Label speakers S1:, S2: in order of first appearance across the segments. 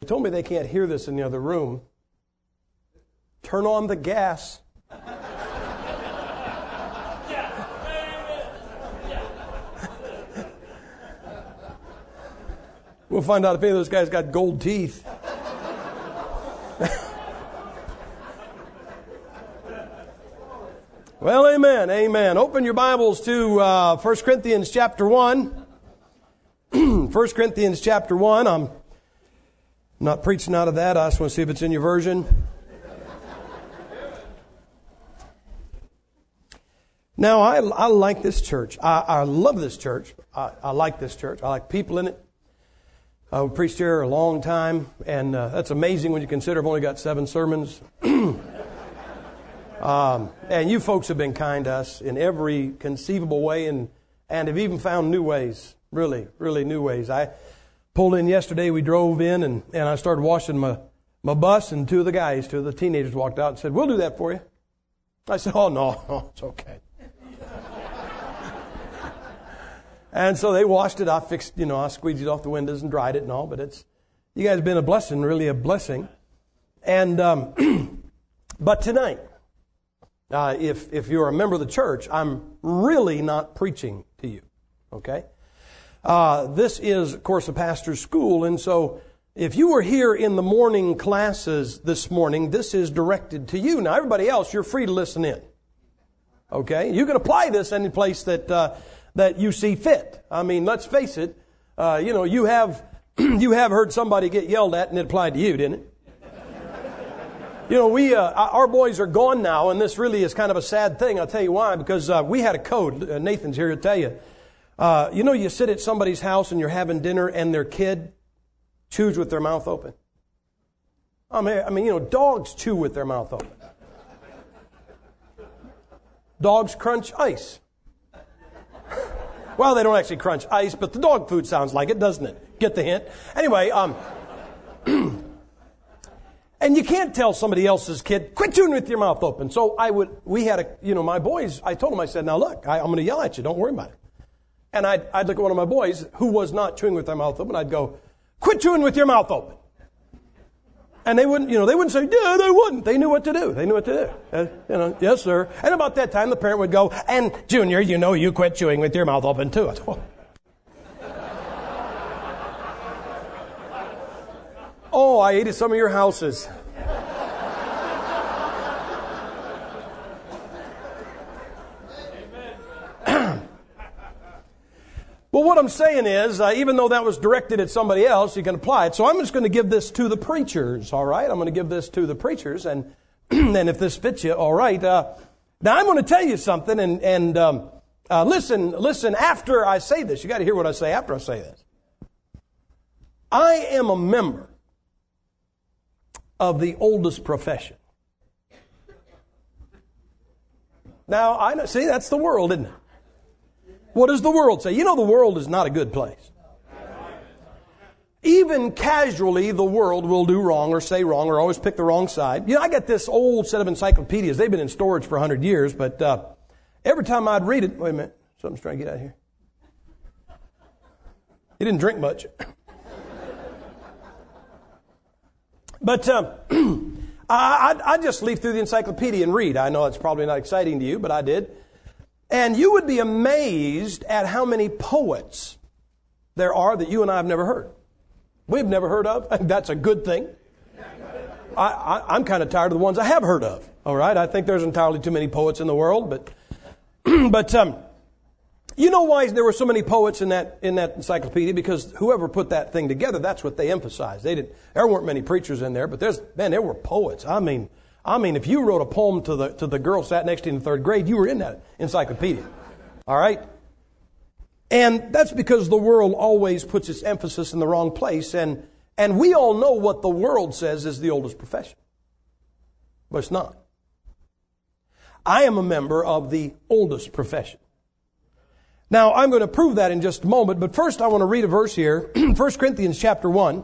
S1: They told me they can't hear this in the other room. Turn on the gas. We'll find out if any of those guys got gold teeth. Well, amen, amen. Open your Bibles to 1 Corinthians chapter 1. 1 Corinthians chapter 1. I'm not preaching out of that. I just want to see if it's in your version. Now, I like this church. I love this church. I like this church. I like people in it. We preached here a long time, and that's amazing when you consider I've only got 7 sermons. And you folks have been kind to us in every conceivable way and have even found new ways, really, really new ways. I pulled in yesterday, we drove in, and I started washing my bus, and two of the teenagers walked out and said, "We'll do that for you." I said, "Oh, no, it's okay." And so they washed it. I fixed, I squeeged it off the windows and dried it and all, but you guys have been a blessing, really a blessing. And, but tonight, if you're a member of the church, I'm really not preaching to you, okay? This is, of course, a pastor's school, and so if you were here in the morning classes this morning, this is directed to you. Now, everybody else, you're free to listen in, okay? You can apply this any place that you see fit. I mean, let's face it, you have heard somebody get yelled at and it applied to you, didn't it? Our boys are gone now, and this really is kind of a sad thing. I'll tell you why, because we had a code. Nathan's here to tell you. You sit at somebody's house and you're having dinner and their kid chews with their mouth open. I mean, dogs chew with their mouth open. Dogs crunch ice. Well, they don't actually crunch ice, but the dog food sounds like it, doesn't it? Get the hint? Anyway, and you can't tell somebody else's kid, "Quit chewing with your mouth open." So my boys, I told them, I said, "Now look, I'm going to yell at you. Don't worry about it." And I'd look at one of my boys who was not chewing with their mouth open. I'd go, "Quit chewing with your mouth open." And they wouldn't say, "Yeah, they wouldn't." They knew what to do. "Yes, sir." And about that time, the parent would go, "And Junior, you quit chewing with your mouth open too." I thought, "Oh, I ate at some of your houses." Well, what I'm saying is, even though that was directed at somebody else, you can apply it. So I'm just going to give this to the preachers, all right? I'm going to give this to the preachers, and and if this fits you, all right. Now, I'm going to tell you something, and listen after I say this. You got to hear what I say after I say this. I am a member of the oldest profession. Now, I know, see, that's the world, isn't it? What does the world say? The world is not a good place. Even casually, the world will do wrong or say wrong or always pick the wrong side. I got this old set of encyclopedias. They've been in storage for 100 years, but every time I'd read it... Wait a minute. Something's trying to get out of here. He didn't drink much. But I just leaf through the encyclopedia and read. I know it's probably not exciting to you, but I did. And you would be amazed at how many poets there are that you and I have never heard. We've never heard of. That's a good thing. I'm kind of tired of the ones I have heard of. All right, I think there's entirely too many poets in the world, but you know why there were so many poets in that encyclopedia? Because whoever put that thing together, that's what they emphasized. There weren't many preachers in there, but there were poets. I mean, if you wrote a poem to the girl sat next to you in the 3rd grade, you were in that encyclopedia. All right? And that's because the world always puts its emphasis in the wrong place. And we all know what the world says is the oldest profession. But it's not. I am a member of the oldest profession. Now, I'm going to prove that in just a moment. But first, I want to read a verse here. 1 Corinthians chapter 1.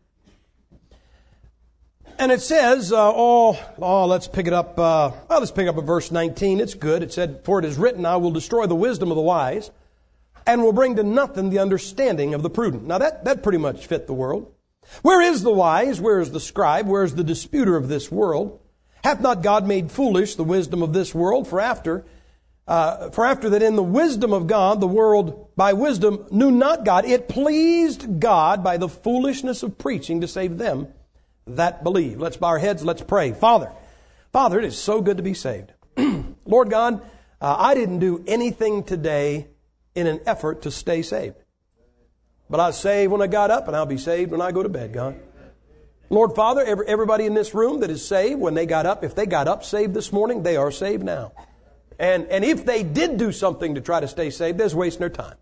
S1: And it says, let's pick it up. Let's pick up at verse 19. It's good. It said, "For it is written, I will destroy the wisdom of the wise, and will bring to nothing the understanding of the prudent." Now that pretty much fit the world. Where is the wise? Where is the scribe? Where is the disputer of this world? Hath not God made foolish the wisdom of this world? For after that in the wisdom of God, the world by wisdom knew not God, it pleased God by the foolishness of preaching to save them that believe. Let's bow our heads, let's pray. Father, it is so good to be saved. Lord God, I didn't do anything today in an effort to stay saved. But I was saved when I got up, and I'll be saved when I go to bed, God. Lord Father, everybody in this room that is saved when they got up, if they got up saved this morning, they are saved now. And if they did do something to try to stay saved, they're wasting their time.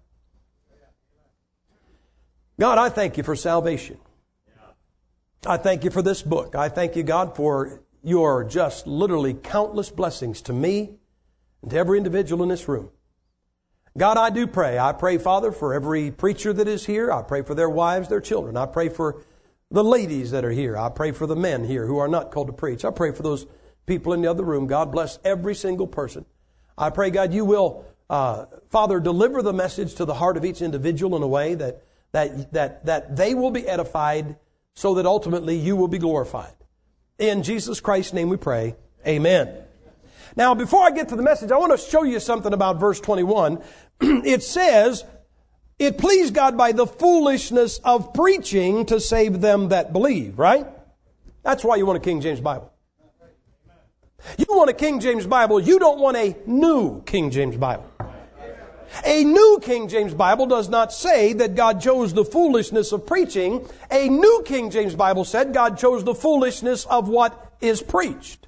S1: God, I thank you for salvation. I thank you for this book. I thank you, God, for your just literally countless blessings to me and to every individual in this room. God, I do pray. I pray, Father, for every preacher that is here. I pray for their wives, their children. I pray for the ladies that are here. I pray for the men here who are not called to preach. I pray for those people in the other room. God bless every single person. I pray, God, you will, Father, deliver the message to the heart of each individual in a way that they will be edified so that ultimately you will be glorified. In Jesus Christ's name we pray. Amen. Now, before I get to the message, I want to show you something about verse 21. It says, it pleased God by the foolishness of preaching to save them that believe, right? That's why you want a King James Bible. You want a King James Bible. You don't want a new King James Bible. A new King James Bible does not say that God chose the foolishness of preaching. A new King James Bible said God chose the foolishness of what is preached.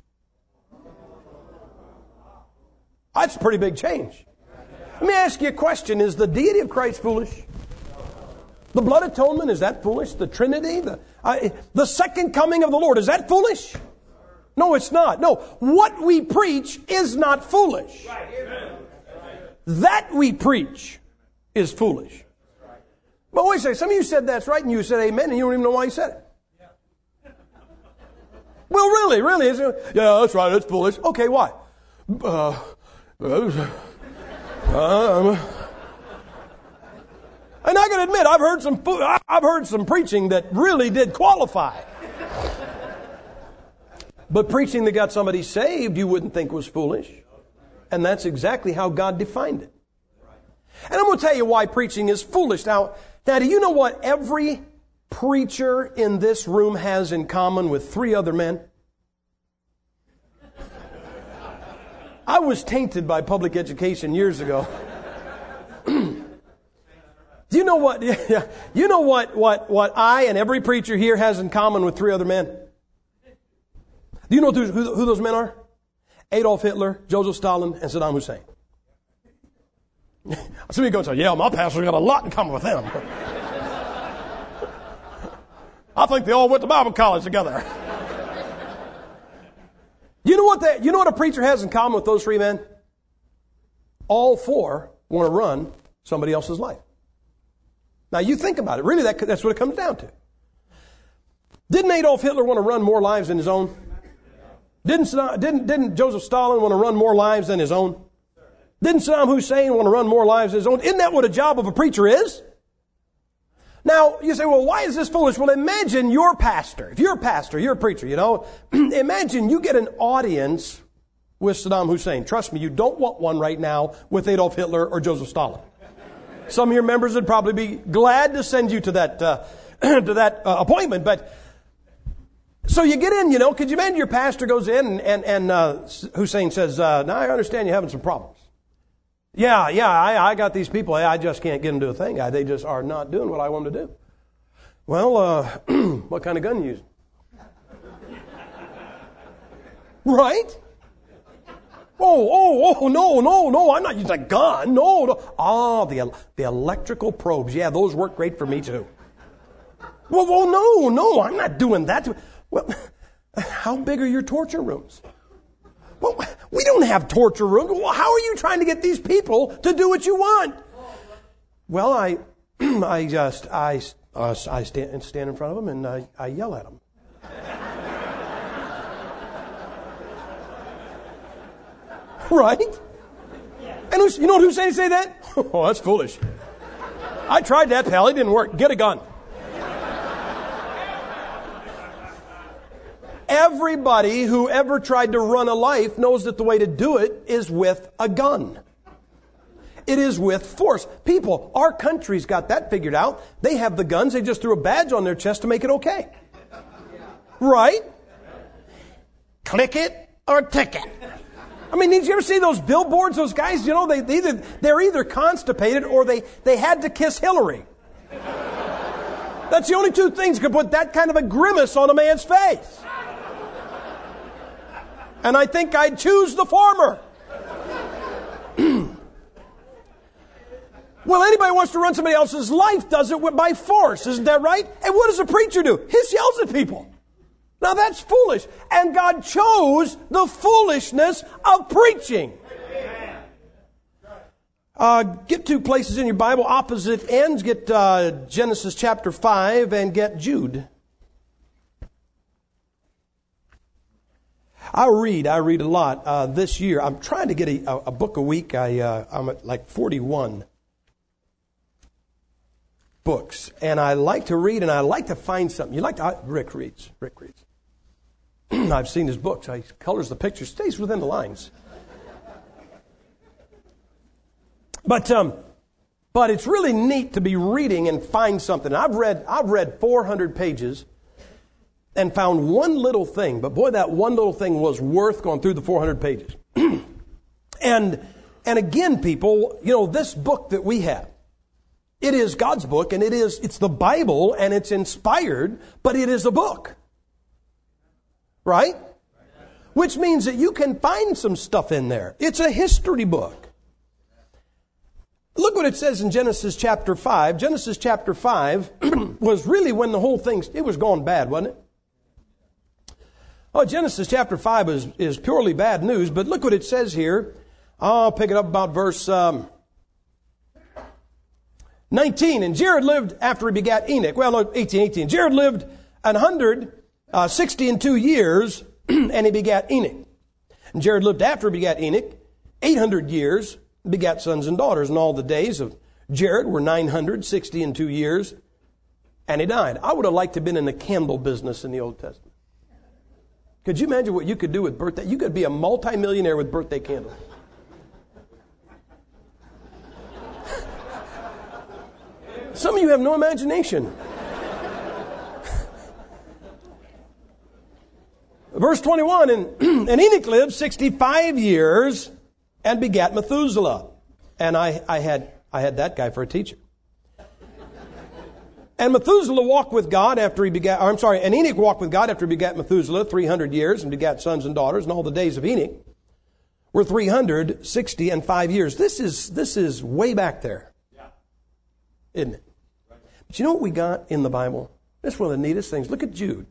S1: That's a pretty big change. Let me ask you a question. Is the deity of Christ foolish? The blood atonement, is that foolish? The Trinity, the second coming of the Lord, is that foolish? No, it's not. No, what we preach is not foolish. That we preach is foolish. But wait a second, some of you said that's right and you said amen and you don't even know why you said it. Well, really, is it? Yeah, that's right, it's foolish. Okay, why? And I can admit, I've heard some preaching that really did qualify. But preaching that got somebody saved, you wouldn't think was foolish. And that's exactly how God defined it. And I'm going to tell you why preaching is foolish. Now, do you know what every preacher in this room has in common with 3 other men? I was tainted by public education years ago. Do you know what? You know what I and every preacher here has in common with 3 other men? Do you know who those men are? Adolf Hitler, Joseph Stalin, and Saddam Hussein. Some of you go and say, yeah, my pastor's got a lot in common with them. I think they all went to Bible college together. You know what a preacher has in common with those 3 men? All 4 want to run somebody else's life. Now you think about it. Really, that's what it comes down to. Didn't Adolf Hitler want to run more lives than his own? Didn't Joseph Stalin want to run more lives than his own? Didn't Saddam Hussein want to run more lives than his own? Isn't that what a job of a preacher is? Now, you say, well, why is this foolish? Well, imagine you're a pastor. If you're a pastor, you're a preacher, you know. Imagine you get an audience with Saddam Hussein. Trust me, you don't want one right now with Adolf Hitler or Joseph Stalin. Some of your members would probably be glad to send you to that appointment, but so you get in, you know. Could you imagine your pastor goes in and Hussein says, now I understand you're having some problems. Yeah, I got these people. I just can't get them to do a thing. They just are not doing what I want them to do. Well, what kind of gun you using? Right? Oh, no, I'm not using a gun. No. Oh, the electrical probes. Yeah, those work great for me too. Well, no, I'm not doing that. Well, how big are your torture rooms? Well, we don't have torture rooms. Well, how are you trying to get these people to do what you want? Well, I stand in front of them and I yell at them. Right? And you know what Hussein say that? Oh, that's foolish. I tried that, pal. It didn't work. Get a gun. Everybody who ever tried to run a life knows that the way to do it is with a gun. It is with force. People, our country's got that figured out. They have the guns. They just threw a badge on their chest to make it okay. Right? Click it or ticket. I mean, did you ever see those billboards? Those guys, you know, they're either constipated or they had to kiss Hillary. That's the only two things that could put that kind of a grimace on a man's face. And I think I'd choose the former. Well, anybody who wants to run somebody else's life does it by force. Isn't that right? And what does a preacher do? He yells at people. Now that's foolish. And God chose the foolishness of preaching. Get two places in your Bible, opposite ends. Get Genesis chapter 5 and get Jude. I read a lot. This year, I'm trying to get a book a week. I'm at like 41 books. And I like to read and I like to find something. Rick reads. I've seen his books. He colors the pictures, stays within the lines. But it's really neat to be reading and find something. I've read 400 pages and found one little thing. But boy, that one little thing was worth going through the 400 pages. And again, people, you know, this book that we have, it is God's book, and it's the Bible, and it's inspired, but it is a book. Right? Which means that you can find some stuff in there. It's a history book. Look what it says in Genesis chapter 5. Genesis chapter 5 was really when the whole thing, it was going bad, wasn't it? Oh, Genesis chapter 5 is purely bad news, but look what it says here. I'll pick it up about verse 19. And Jared lived after he begat Enoch. Well, no, 18. Jared lived 162 years, and he begat Enoch. And Jared lived after he begat Enoch 800 years, begat sons and daughters. And all the days of Jared were 962 years, and he died. I would have liked to have been in the candle business in the Old Testament. Could you imagine what you could do with birthday? You could be a multimillionaire with birthday candles. Some of you have no imagination. Verse 21, and Enoch lived 65 years and begat Methuselah. And I had that guy for a teacher. And Methuselah walked with God after he begat, and Enoch walked with God after he begat Methuselah 300 years and begat sons and daughters. And all the days of Enoch were 365 years. This is way back there. Isn't it? But you know what we got in the Bible? This is one of the neatest things. Look at Jude.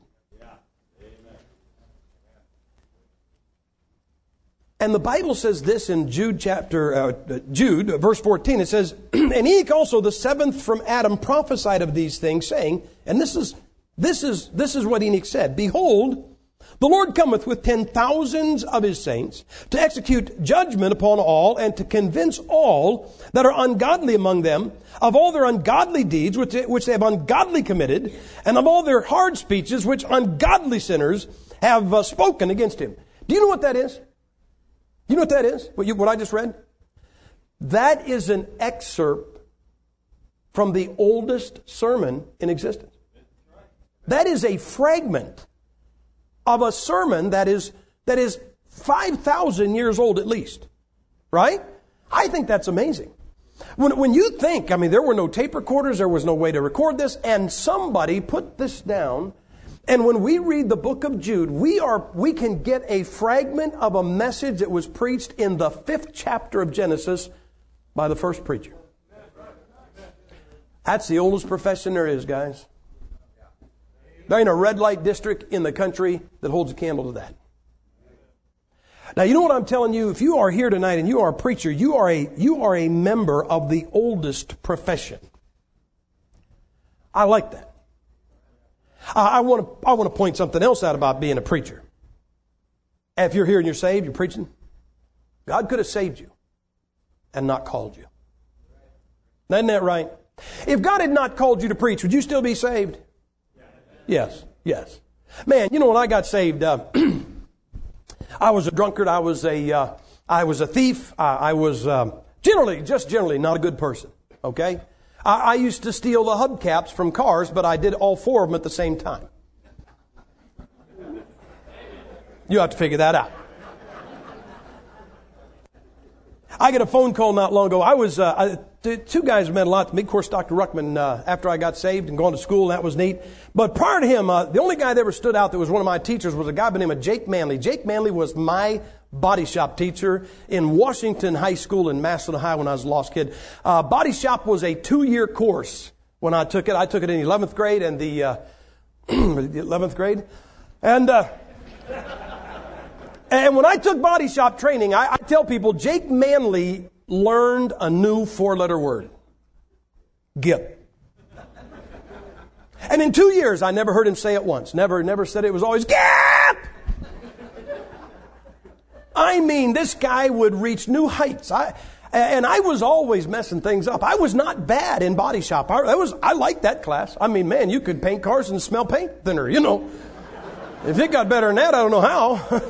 S1: And the Bible says this in Jude verse 14. It says, and Enoch also, the seventh from Adam, prophesied of these things, saying, and this is what Enoch said, behold, the Lord cometh with 10,000s of his saints to execute judgment upon all and to convince all that are ungodly among them of all their ungodly deeds which they have ungodly committed, and of all their hard speeches which ungodly sinners have spoken against him. Do you know what that is? You know what that is? What I just read? That is an excerpt from the oldest sermon in existence. That is a fragment of a sermon that is 5,000 years old at least. Right? I think that's amazing. When you think, I mean, there were no tape recorders, there was no way to record this, and somebody put this down. And when we read the book of Jude, we can get a fragment of a message that was preached in the 5th chapter of Genesis by the first preacher. That's the oldest profession there is, guys. There ain't a red light district in the country that holds a candle to that. Now, you know what I'm telling you? If you are here tonight and you are a preacher, you are a member of the oldest profession. I like that. I want to point something else out about being a preacher. If you're here and you're saved, you're preaching, God could have saved you and not called you. Isn't that right? If God had not called you to preach, would you still be saved? Yes. Man, you know, when I got saved, I was a drunkard. I was a thief. I was generally not a good person. Okay? I used to steal the hubcaps from cars, but I did all four of them at the same time. You have to figure that out. I get a phone call not long ago. Two guys meant a lot to me. Of course, Dr. Ruckman, after I got saved and going to school, that was neat. But prior to him, the only guy that ever stood out that was one of my teachers was a guy by the name of Jake Manley. Jake Manley was my body shop teacher in Washington High School in Massillon, Ohio when I was a lost kid. Body shop was a 2-year course when I took it. I took it in the 11th grade and the 11th grade. And when I took body shop training, I tell people Jake Manley learned a new 4-letter word. Gip. And in 2 years, I never heard him say it once. Never said it. It was always Gip! I mean, this guy would reach new heights. I was always messing things up. I was not bad in body shop. I liked that class. I mean, man, you could paint cars and smell paint thinner, you know. If it got better than that, I don't know how.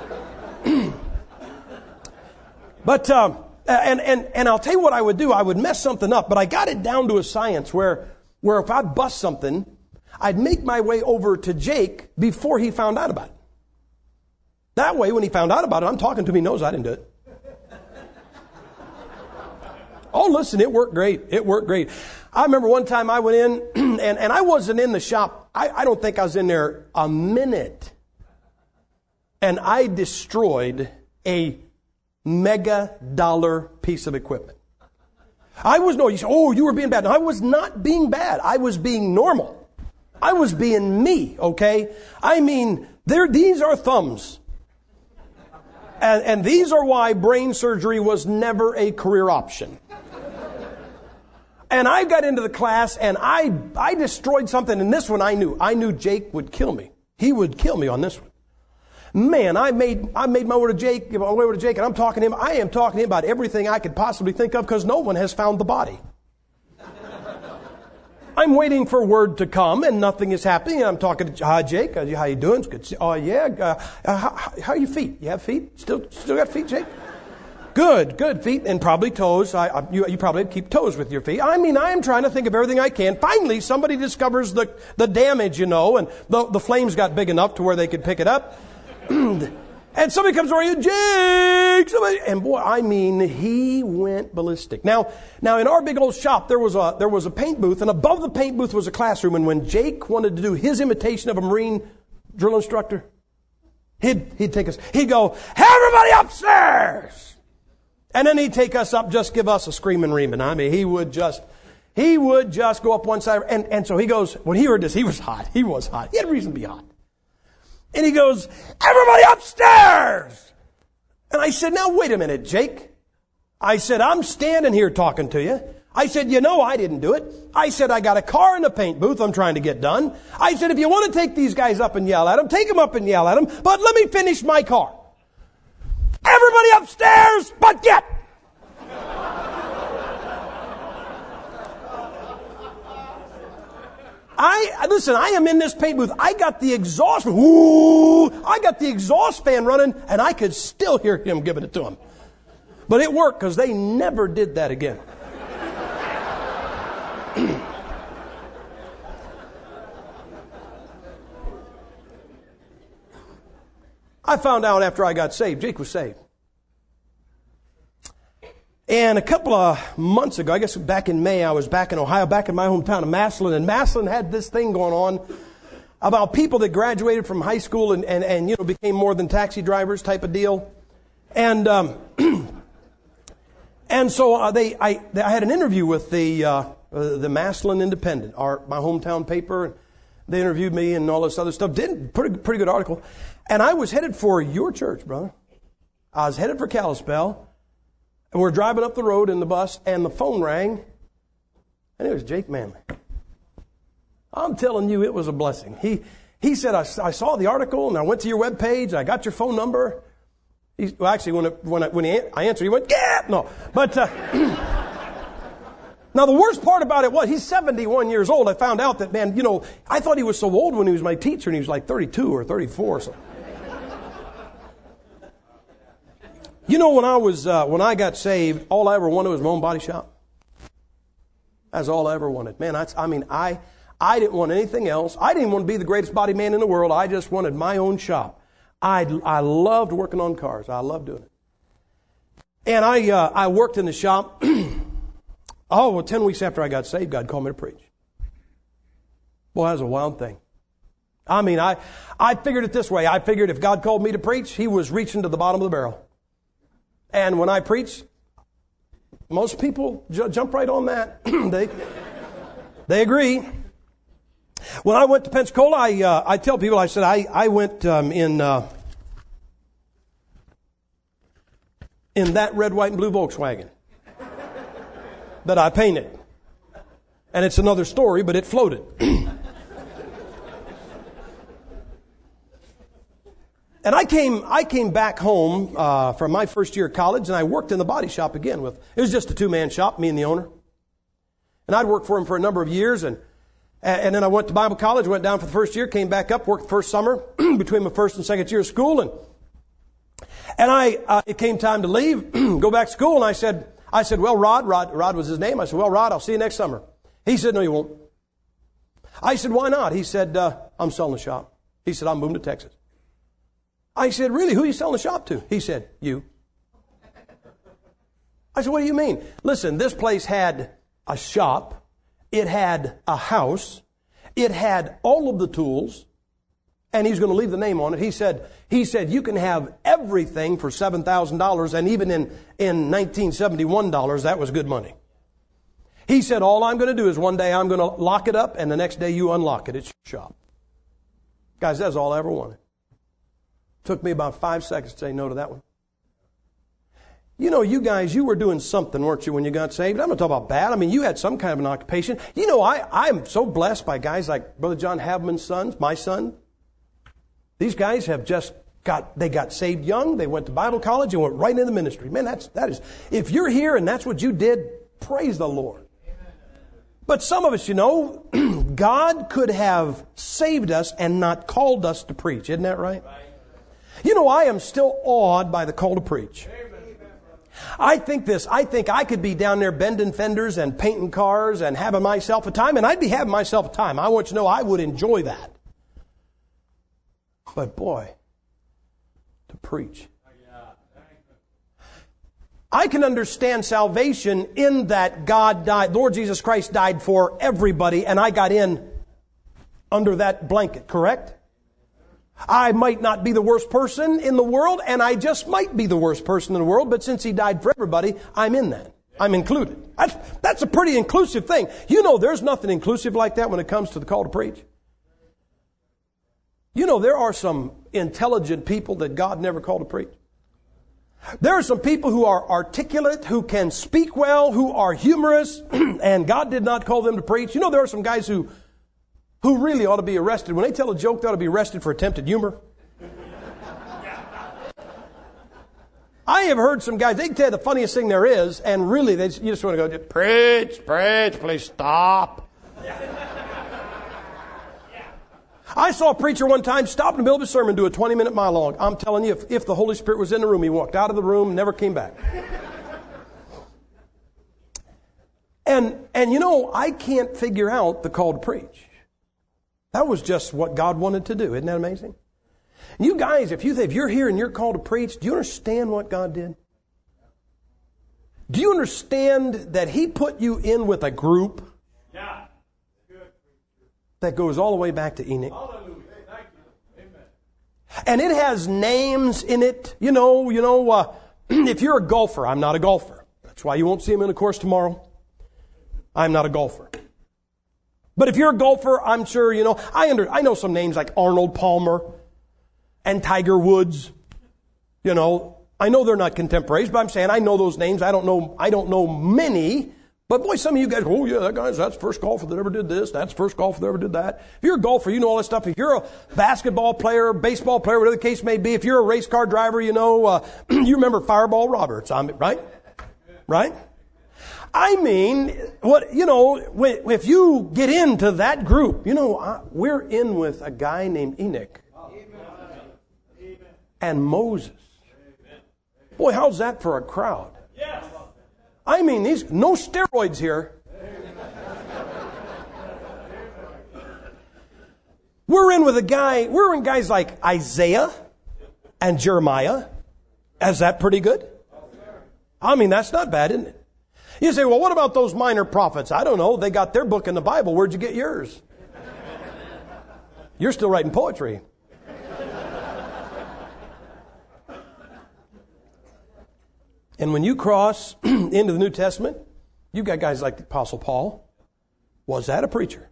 S1: But, and I'll tell you what I would do. I would mess something up, but I got it down to a science where if I bust something, I'd make my way over to Jake before he found out about it. That way, when he found out about it, I'm talking to him, he knows I didn't do it. Oh, listen, it worked great. It worked great. I remember one time I went in, and I wasn't in the shop. I don't think I was in there a minute. And I destroyed a mega dollar piece of equipment. You say, oh, you were being bad. No, I was not being bad. I was being normal. I was being me, okay? I mean, these are thumbs. And these are why brain surgery was never a career option. And I got into the class and I destroyed something. And this one I knew Jake would kill me. He would kill me on this one. Man, I made my way to Jake, and I'm talking to him. I am talking to him about everything I could possibly think of because no one has found the body. I'm waiting for word to come and nothing is happening. And I'm talking to, hi Jake, how you doing? It's good. Oh yeah. How are your feet? You have feet? Still got feet, Jake? Good feet and probably toes. You probably keep toes with your feet. I mean, I am trying to think of everything I can. Finally, somebody discovers the damage, you know, and the flames got big enough to where they could pick it up. And somebody comes over, Jake! And boy, I mean, he went ballistic. Now in our big old shop, there was a paint booth, and above the paint booth was a classroom. And when Jake wanted to do his imitation of a Marine drill instructor, he'd take us. He'd go, "Hey, everybody upstairs!" And then he'd take us up, just give us a screaming reaming. I mean, he would just go up one side. And so he goes, when he heard this, he was hot. He was hot. He had reason to be hot. And he goes, "Everybody upstairs!" And I said, "Now wait a minute, Jake." I said, "I'm standing here talking to you." I said, "You know I didn't do it." I said, "I got a car in the paint booth I'm trying to get done." I said, "If you want to take these guys up and yell at them, take them up and yell at them, but let me finish my car." Everybody upstairs, but get! Listen, I am in this paint booth. I got the exhaust fan running, and I could still hear him giving it to him. But it worked because they never did that again. I found out after I got saved, Jake was saved. And a couple of months ago, I guess back in May, I was back in Ohio, back in my hometown of Massillon. And Massillon had this thing going on about people that graduated from high school and you know, became more than taxi drivers type of deal. And so I had an interview with the Massillon Independent, my hometown paper. They interviewed me and all this other stuff. Did pretty good article. And I was headed for your church, brother. I was headed for Kalispell. And we're driving up the road in the bus, and the phone rang, and it was Jake Manley. I'm telling you, it was a blessing. He said, I saw the article, and I went to your webpage, I got your phone number. Actually, when I answered, he went, "Yeah!" No. But Now, the worst part about it was he's 71 years old. I found out that, man, I thought he was so old when he was my teacher, and he was like 32 or 34 or something. When I got saved, all I ever wanted was my own body shop. That's all I ever wanted. Man, I didn't want anything else. I didn't want to be the greatest body man in the world. I just wanted my own shop. I loved working on cars. I loved doing it. And I worked in the shop. 10 weeks after I got saved, God called me to preach. Boy, that was a wild thing. I figured it this way. I figured if God called me to preach, He was reaching to the bottom of the barrel. And when I preach, most people jump right on that. They agree. When I went to Pensacola, I tell people, I said, I went in that red, white, and blue Volkswagen that I painted. And it's another story, but it floated. And I came back home from my first year of college, and I worked in the body shop again. It was just a two-man shop, me and the owner. And I'd worked for him for a number of years, and then I went to Bible college, went down for the first year, came back up, worked the first summer between my first and second year of school, and it came time to leave, go back to school, and I said, well, Rod was his name. I said, well, Rod, I'll see you next summer. He said, no, you won't. I said, why not? He said, I'm selling the shop. He said, I'm moving to Texas. I said, really? Who are you selling the shop to? He said, you. I said, what do you mean? Listen, this place had a shop. It had a house. It had all of the tools. And he's going to leave the name on it. He said, you can have everything for $7,000. And even in 1971 dollars, that was good money. He said, all I'm going to do is one day I'm going to lock it up, and the next day you unlock it. It's your shop. Guys, that's all I ever wanted. Took me about 5 seconds to say no to that one. You guys, you were doing something, weren't you, when you got saved? I'm not talking about bad. You had some kind of an occupation. I'm so blessed by guys like Brother John Haveman's sons, my son. These guys have they got saved young. They went to Bible college and went right into the ministry. Man, that is, if you're here and that's what you did, praise the Lord. But some of us, God could have saved us and not called us to preach. Isn't that right? I am still awed by the call to preach. I think I could be down there bending fenders and painting cars and having myself a time, and I'd be having myself a time. I want you to know I would enjoy that. But boy, to preach. I can understand salvation in that God died, Lord Jesus Christ died for everybody, and I got in under that blanket, correct? I might not be the worst person in the world, and I just might be the worst person in the world, but since He died for everybody, I'm in that. I'm included. That's a pretty inclusive thing. There's nothing inclusive like that when it comes to the call to preach. There are some intelligent people that God never called to preach. There are some people who are articulate, who can speak well, who are humorous, and God did not call them to preach. There are some guys who really ought to be arrested. When they tell a joke, they ought to be arrested for attempted humor. I have heard some guys, they can tell you the funniest thing there is, and really you just want to go, preach, please stop. I saw a preacher one time stop in the middle of a sermon, do a 20-minute monologue. I'm telling you, if the Holy Spirit was in the room, he walked out of the room, never came back. And I can't figure out the call to preach. That was just what God wanted to do. Isn't that amazing? And you guys, if you're here and you're called to preach, do you understand what God did? Do you understand that He put you in with a group that goes all the way back to Enoch? And it has names in it. If you're a golfer, I'm not a golfer. That's why you won't see him in the course tomorrow. I'm not a golfer. But if you're a golfer, I'm sure, I know some names like Arnold Palmer and Tiger Woods. I know they're not contemporaries, but I'm saying I know those names. I don't know many. But boy, some of you guys go, oh yeah, that's the first golfer that ever did this. That's the first golfer that ever did that. If you're a golfer, you know all that stuff. If you're a basketball player, baseball player, whatever the case may be, if you're a race car driver, you remember Fireball Roberts, right? Right? I mean, if you get into that group, we're in with a guy named Enoch and Moses. Boy, how's that for a crowd? I mean, no steroids here. We're in guys like Isaiah and Jeremiah. Is that pretty good? I mean, that's not bad, isn't it? You say, well, what about those minor prophets? I don't know. They got their book in the Bible. Where'd you get yours? You're still writing poetry. And when you cross into the New Testament, you've got guys like the Apostle Paul. Was that a preacher?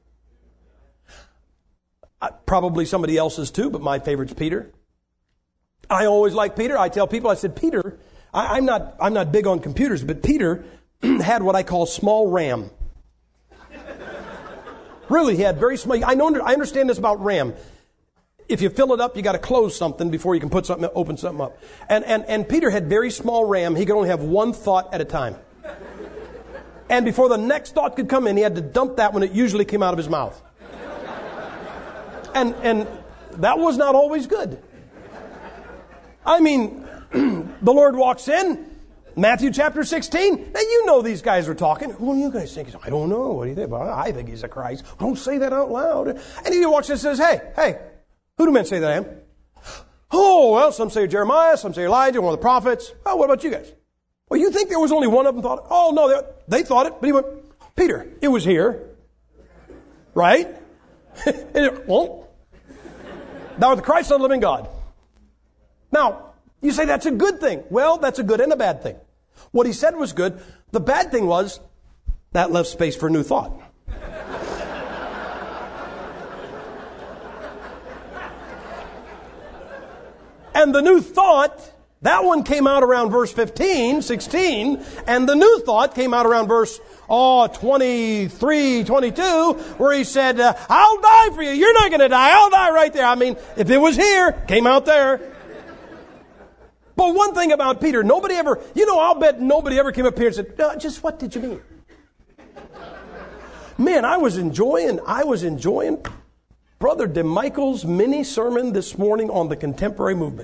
S1: Probably somebody else's too, but my favorite's Peter. I always like Peter. I tell people, I said, Peter, I'm not big on computers, but Peter had what I call small RAM. Really, he had very small. I understand this about RAM. If you fill it up, you got to close something before you can open something up. And Peter had very small RAM. He could only have one thought at a time. And before the next thought could come in, he had to dump that when it usually came out of his mouth. And that was not always good. I mean, the Lord walks in, Matthew chapter 16. Now, you know these guys are talking. What do you guys think? I don't know. What do you think? Well, I think he's a Christ. Don't say that out loud. And he walks in and says, hey, who do men say that I am? Oh, well, some say Jeremiah, some say Elijah, one of the prophets. Oh, what about you guys? Well, you think there was only one of them thought it? Oh, no, they thought it. But he went, Peter, it was here. Right? Well, thou art the Christ, Son of the living God. Now, you say that's a good thing. Well, that's a good and a bad thing. What he said was good. The bad thing was that left space for new thought. And the new thought, that one came out around verse 15, 16, and the new thought came out around verse 23, 22, where he said, I'll die for you. You're not going to die. I'll die right there. I mean, if it was here, came out there. But one thing about Peter, I'll bet nobody ever came up here and said, just what did you mean? Man, I was enjoying Brother DeMichael's mini sermon this morning on the contemporary movement.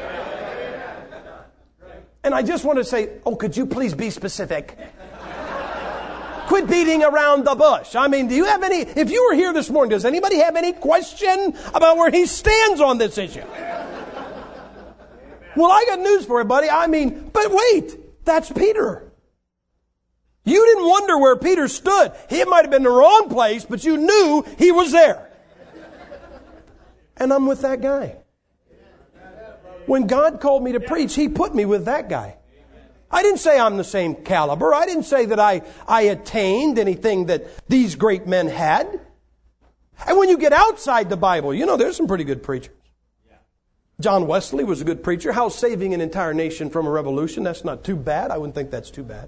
S1: And I just want to say, could you please be specific? Quit beating around the bush. I mean, if you were here this morning, does anybody have any question about where he stands on this issue? Well, I got news for you, buddy. I mean, but wait, that's Peter. You didn't wonder where Peter stood. He might have been in the wrong place, but you knew he was there. And I'm with that guy. When God called me to preach, He put me with that guy. I didn't say I'm the same caliber. I didn't say that I attained anything that these great men had. And when you get outside the Bible, there's some pretty good preachers. John Wesley was a good preacher. How saving an entire nation from a revolution? That's not too bad. I wouldn't think that's too bad.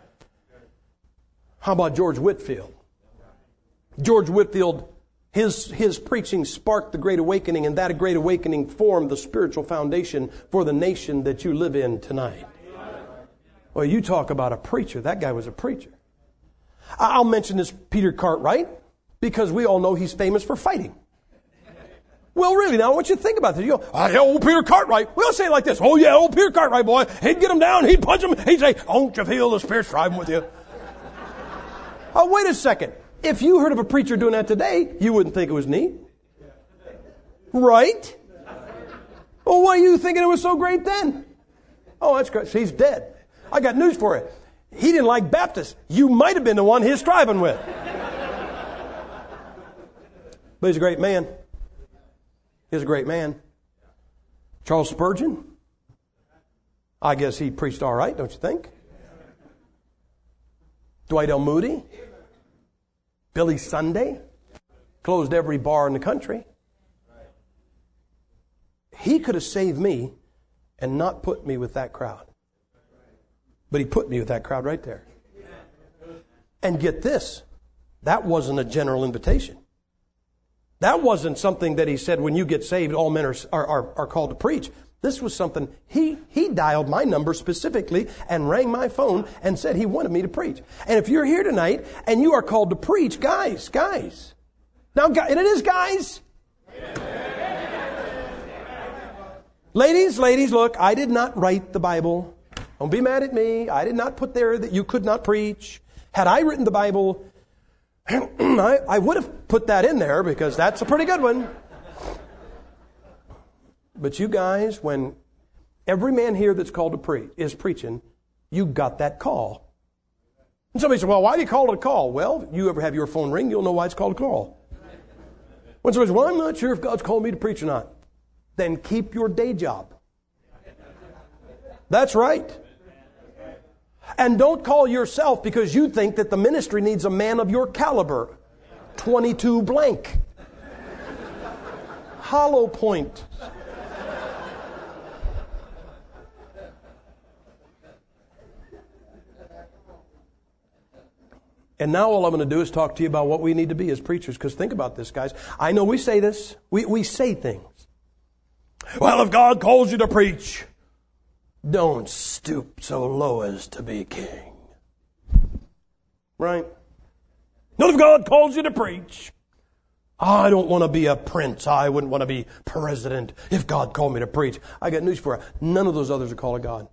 S1: How about George Whitefield? George Whitefield, his preaching sparked the Great Awakening, and that Great Awakening formed the spiritual foundation for the nation that you live in tonight. Well, you talk about a preacher. That guy was a preacher. I'll mention this Peter Cartwright because we all know he's famous for fighting. Well, really, now I want you to think about this. You go, old Peter Cartwright. We'll say it like this. Oh, yeah, old Peter Cartwright, boy. He'd get him down. He'd punch him. He'd say, don't you feel the Spirit striving with you? Oh, wait a second. If you heard of a preacher doing that today, you wouldn't think it was neat. Right? Well, why are you thinking it was so great then? Oh, that's great. He's dead. I got news for you. He didn't like Baptists. You might have been the one he's striving with. But he's a great man. He's a great man. Charles Spurgeon. I guess he preached all right, don't you think? Dwight L. Moody. Billy Sunday. Closed every bar in the country. He could have saved me and not put me with that crowd. But he put me with that crowd right there. And get this. That wasn't a general invitation. That wasn't something that he said, when you get saved, all men are called to preach. This was something, he dialed my number specifically and rang my phone and said he wanted me to preach. And if you're here tonight and you are called to preach, guys. Now, and it is guys. Ladies, look, I did not write the Bible. Don't be mad at me. I did not put there that you could not preach. Had I written the Bible, I would have put that in there because that's a pretty good one. But you guys, when every man here that's called to preach is preaching, you got that call. And somebody said, well, why do you call it a call? Well, you ever have your phone ring, you'll know why it's called a call. When somebody says, well, I'm not sure if God's called me to preach or not. Then keep your day job. That's right. And don't call yourself because you think that the ministry needs a man of your caliber. 22 blank. Hollow point. And now all I'm going to do is talk to you about what we need to be as preachers. Because think about this, guys. I know we say this. We say things. Well, if God calls you to preach, don't stoop so low as to be king. Right? Not if God calls you to preach. I don't want to be a prince. I wouldn't want to be president if God called me to preach. I got news for you. None of those others are called of God.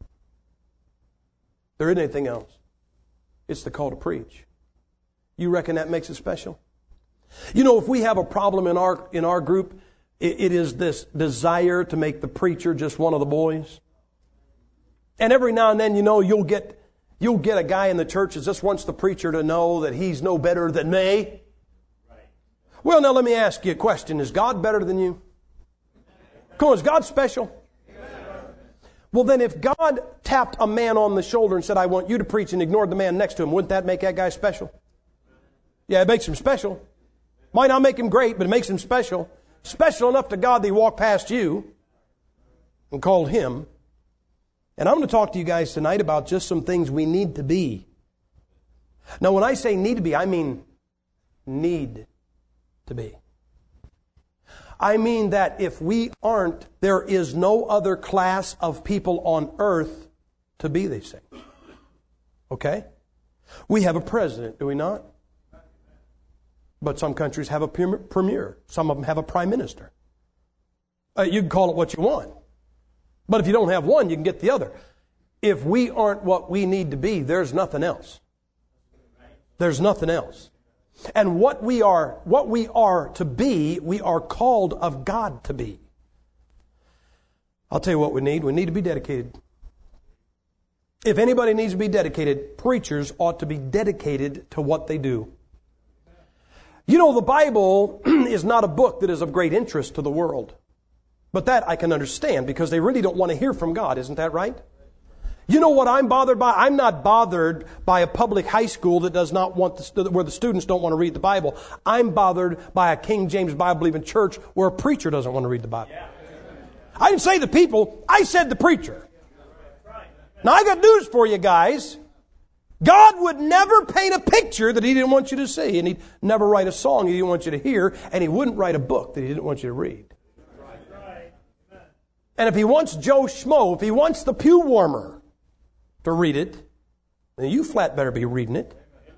S1: There isn't anything else. It's the call to preach. You reckon that makes it special? You know, if we have a problem in our group, it is this desire to make the preacher just one of the boys. And every now and then, you know, you'll get a guy in the church that just wants the preacher to know that he's no better than me. Well, now let me ask you a question. Is God better than you? Come on, is God special? Well, then if God tapped a man on the shoulder and said, I want you to preach, and ignored the man next to him, wouldn't that make that guy special? Yeah, it makes him special. Might not make him great, but it makes him special. Special enough to God that he walked past you and called him. And I'm going to talk to you guys tonight about just some things we need to be. Now, when I say need to be, I mean need to be. I mean that if we aren't, there is no other class of people on earth to be these things. Okay? We have a president, do we not? But some countries have a premier. Some of them have a prime minister. You can call it what you want. But if you don't have one, you can get the other. If we aren't what we need to be, there's nothing else. There's nothing else. And what we are to be, we are called of God to be. I'll tell you what we need. We need to be dedicated. If anybody needs to be dedicated, preachers ought to be dedicated to what they do. You know, the Bible is not a book that is of great interest to the world. But that I can understand because they really don't want to hear from God. Isn't that right? You know what I'm bothered by? I'm not bothered by a public high school that does not want where the students don't want to read the Bible. I'm bothered by a King James Bible-believing church where a preacher doesn't want to read the Bible. I didn't say the people. I said the preacher. Now, I got news for you guys. God would never paint a picture that He didn't want you to see. And He'd never write a song He didn't want you to hear. And He wouldn't write a book that He didn't want you to read. And if He wants Joe Schmo, if He wants the pew warmer to read it, then you flat better be reading it.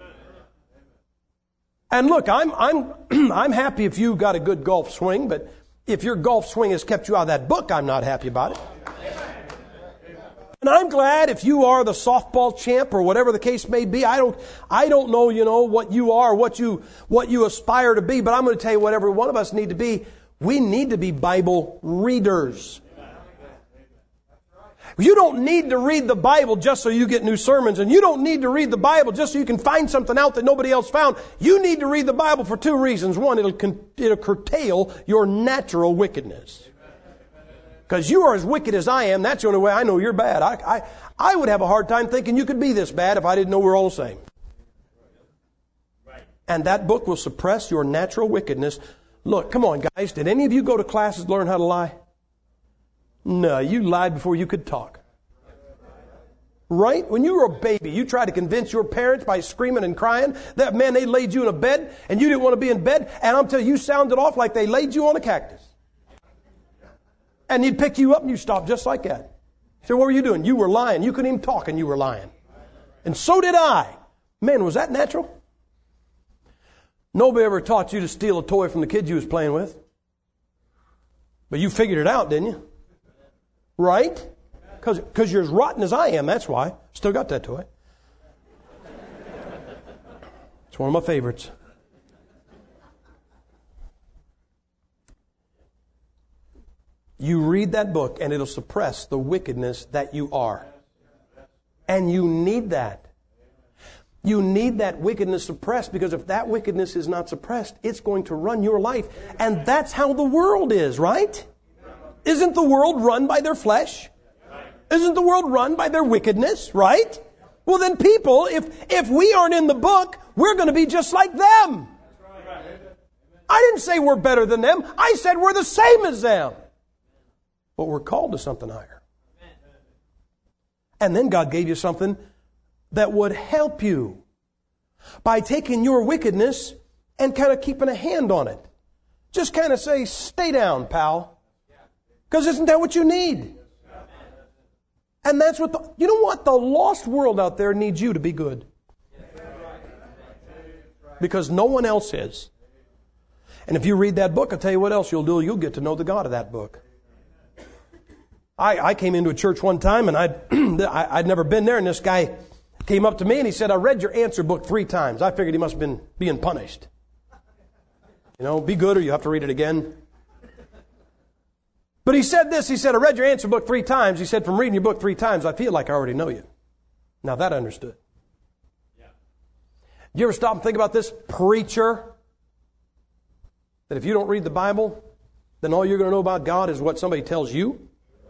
S1: And look, I'm happy if you got a good golf swing, but if your golf swing has kept you out of that book, I'm not happy about it. And I'm glad if you are the softball champ or whatever the case may be. I don't know, you know, what you are, what you aspire to be, but I'm going to tell you what every one of us need to be. We need to be Bible readers. You don't need to read the Bible just so you get new sermons, and you don't need to read the Bible just so you can find something out that nobody else found. You need to read the Bible for two reasons. One, it'll curtail your natural wickedness. Because you are as wicked as I am. That's the only way I know you're bad. I would have a hard time thinking you could be this bad if I didn't know we're all the same. And that book will suppress your natural wickedness. Look, come on, guys. Did any of you go to classes to learn how to lie? No, you lied before you could talk. Right? When you were a baby, you tried to convince your parents by screaming and crying that, man, they laid you in a bed and you didn't want to be in bed. And I'm telling you, you sounded off like they laid you on a cactus. And he'd pick you up and you stop just like that. So what were you doing? You were lying. You couldn't even talk and you were lying. And so did I. Man, was that natural? Nobody ever taught you to steal a toy from the kid you was playing with. But you figured it out, didn't you? Right? Because you're as rotten as I am, that's why. Still got that toy. It's one of my favorites. You read that book and it'll suppress the wickedness that you are. And you need that. You need that wickedness suppressed, because if that wickedness is not suppressed, it's going to run your life. And that's how the world is, right? Isn't the world run by their flesh? Isn't the world run by their wickedness, right? Well, then people, if we aren't in the book, we're going to be just like them. I didn't say we're better than them. I said we're the same as them. But we're called to something higher. And then God gave you something that would help you by taking your wickedness and kind of keeping a hand on it. Just kind of say, stay down, pal. Because isn't that what you need? And that's what you know what? The lost world out there needs you to be good. Because no one else is. And if you read that book, I'll tell you what else you'll do. You'll get to know the God of that book. I came into a church one time and I'd never been there, and this guy came up to me and he said, I read your answer book 3 times. I figured he must have been being punished. You know, be good or you have to read it again. But he said this, he said, I read your answer book 3 times. He said, from reading your book 3 times, I feel like I already know you. Now that I understood. Yeah. You ever stop and think about this, preacher? That if you don't read the Bible, then all you're going to know about God is what somebody tells you?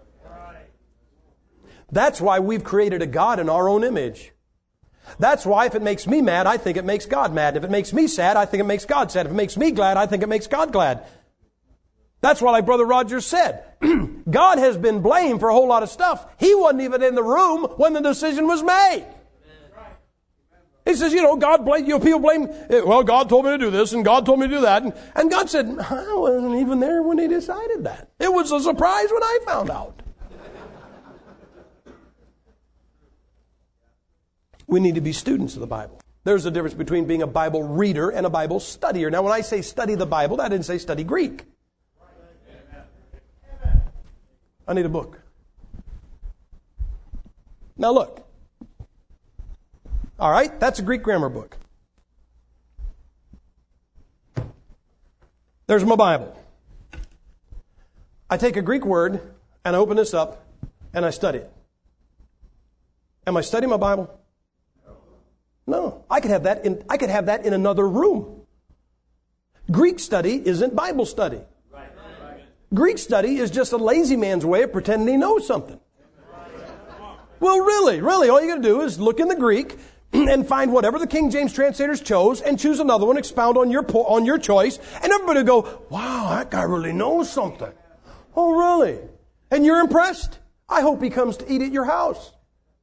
S1: That's why we've created a God in our own image. That's why if it makes me mad, I think it makes God mad. If it makes me sad, I think it makes God sad. If it makes me glad, I think it makes God glad. That's why, like Brother Rogers said, God has been blamed for a whole lot of stuff. He wasn't even in the room when the decision was made. He says, God blame, people blame, well, God told me to do this and God told me to do that. And God said, I wasn't even there when He decided that. It was a surprise when I found out. We need to be students of the Bible. There's a difference between being a Bible reader and a Bible studier. Now, when I say study the Bible, I didn't say study Greek. I need a book. Now look. All right, that's a Greek grammar book. There's my Bible. I take a Greek word and I open this up and I study it. Am I studying my Bible? No. I could have that in another room. Greek study isn't Bible study. Greek study is just a lazy man's way of pretending he knows something. Well, really, all you got to do is look in the Greek and find whatever the King James translators chose and choose another one, expound on your choice, and everybody will go, wow, that guy really knows something. Oh, really? And you're impressed? I hope he comes to eat at your house.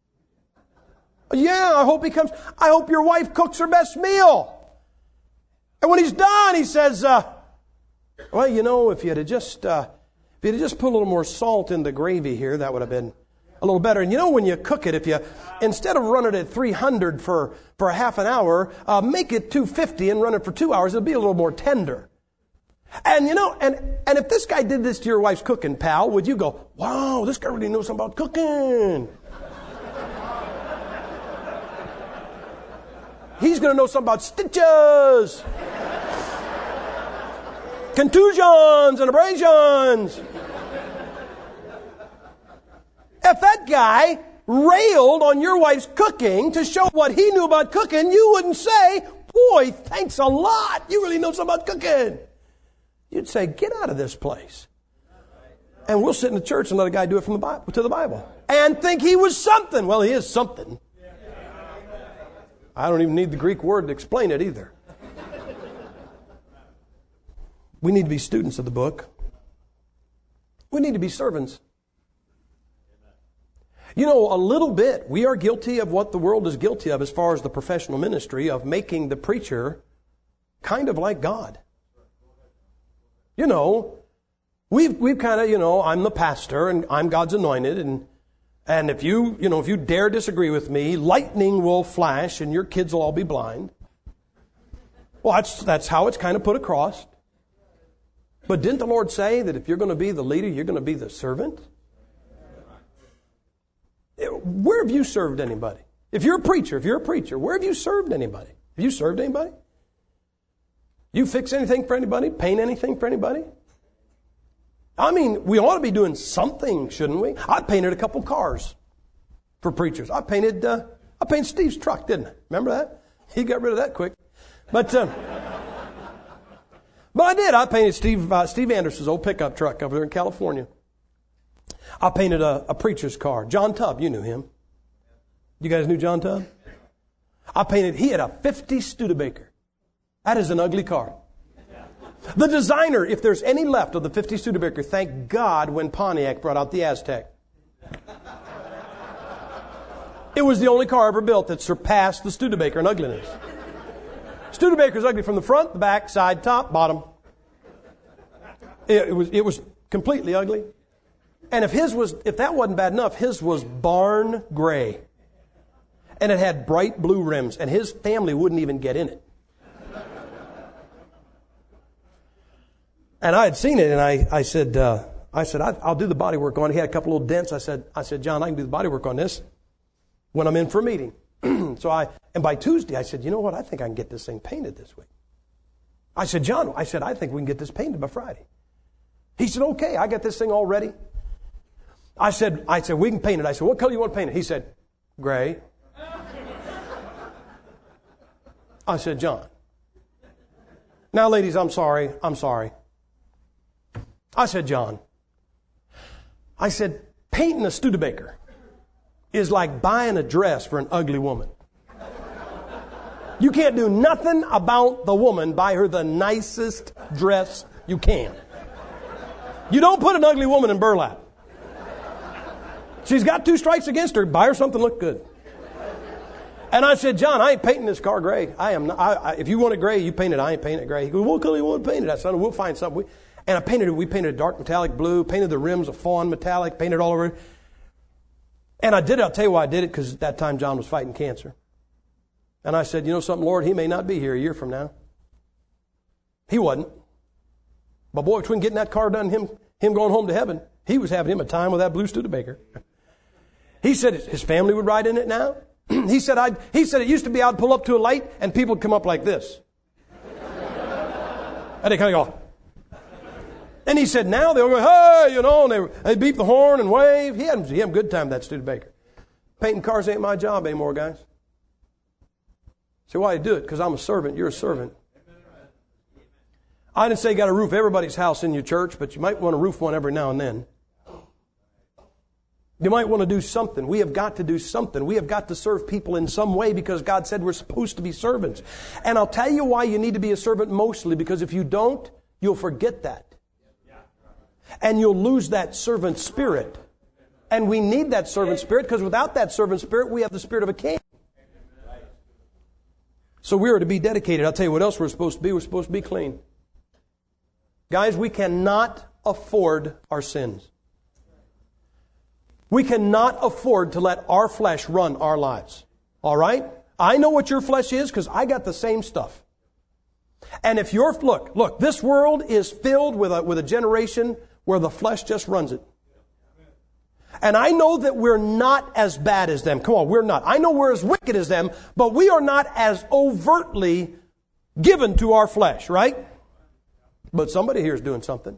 S1: Yeah, I hope your wife cooks her best meal. And when he's done, he says, well, if you had just put a little more salt in the gravy here, that would have been a little better. And when you cook it, instead of running it at 300 for a half an hour, make it 250 and run it for 2 hours, it'll be a little more tender. And and if this guy did this to your wife's cooking, pal, would you go, wow, this guy really knows something about cooking? He's going to know something about stitches, contusions, and abrasions. If that guy railed on your wife's cooking to show what he knew about cooking, you wouldn't say, boy, thanks a lot. You really know something about cooking. You'd say, get out of this place. And we'll sit in the church and let a guy do it from the Bible to the Bible and think he was something. Well, he is something. I don't even need the Greek word to explain it either. We need to be students of the book. We need to be servants. A little bit, we are guilty of what the world is guilty of as far as the professional ministry of making the preacher kind of like God. We've kind of, I'm the pastor and I'm God's anointed, and if you dare disagree with me, lightning will flash and your kids will all be blind. Well, that's how it's kind of put across. But didn't the Lord say that if you're going to be the leader, you're going to be the servant? Where have you served anybody? If you're a preacher, where have you served anybody? Have you served anybody? You fix anything for anybody? Paint anything for anybody? I mean, we ought to be doing something, shouldn't we? I painted a couple cars for preachers. I painted Steve's truck, didn't I? Remember that? He got rid of that quick. But I did. I painted Steve Anderson's old pickup truck over there in California. I painted a preacher's car. John Tubb, you knew him. You guys knew John Tubb? He had a 50 Studebaker. That is an ugly car. The designer, if there's any left of the 50 Studebaker, thank God when Pontiac brought out the Aztec. It was the only car ever built that surpassed the Studebaker in ugliness. Studebaker's ugly from the front, the back, side, top, bottom. It was completely ugly. And if that wasn't bad enough, his was barn gray. And it had bright blue rims, and his family wouldn't even get in it. And I had seen it, and I said, I'll do the body work on it. He had a couple little dents. I said, John, I can do the body work on this when I'm in for a meeting. And by Tuesday, I said, you know what? I think I can get this thing painted this week. I said, John, I think we can get this painted by Friday. He said, okay, I got this thing all ready. I said, we can paint it. I said, what color you want to paint it? He said, gray. I said, John. Now, ladies, I'm sorry. I said, John. I said, painting a Studebaker is like buying a dress for an ugly woman. You can't do nothing about the woman. Buy her the nicest dress you can. You don't put an ugly woman in burlap. She's got 2 strikes against her. Buy her something look good. And I said, John, I ain't painting this car gray. I am not. If you want it gray, you paint it. I ain't painting it gray. He goes, what color you want to paint it? I said, we'll find something. And we painted a dark metallic blue, painted the rims a fawn metallic, painted all over it. And I did it. I'll tell you why I did it, because at that time John was fighting cancer. And I said, you know something, Lord, he may not be here a year from now. He wasn't. But boy, between getting that car done and him going home to heaven, he was having him a time with that blue Studebaker. He said his family would ride in it now. He said it used to be I'd pull up to a light and people would come up like this. And they kind of go. And he said now they'll go, hey, and they beep the horn and wave. He had a good time, that Studebaker. Painting cars ain't my job anymore, guys. So why do you do it? Because I'm a servant. You're a servant. I didn't say you got to roof everybody's house in your church, but you might want to roof one every now and then. You might want to do something. We have got to do something. We have got to serve people in some way because God said we're supposed to be servants. And I'll tell you why you need to be a servant mostly, because if you don't, you'll forget that. And you'll lose that servant spirit. And we need that servant spirit, because without that servant spirit, we have the spirit of a king. So we are to be dedicated. I'll tell you what else we're supposed to be. We're supposed to be clean. Guys, we cannot afford our sins. We cannot afford to let our flesh run our lives. All right? I know what your flesh is because I got the same stuff. And if look, this world is filled with a generation where the flesh just runs it. And I know that we're not as bad as them. Come on, we're not. I know we're as wicked as them, but we are not as overtly given to our flesh, right? But somebody here is doing something.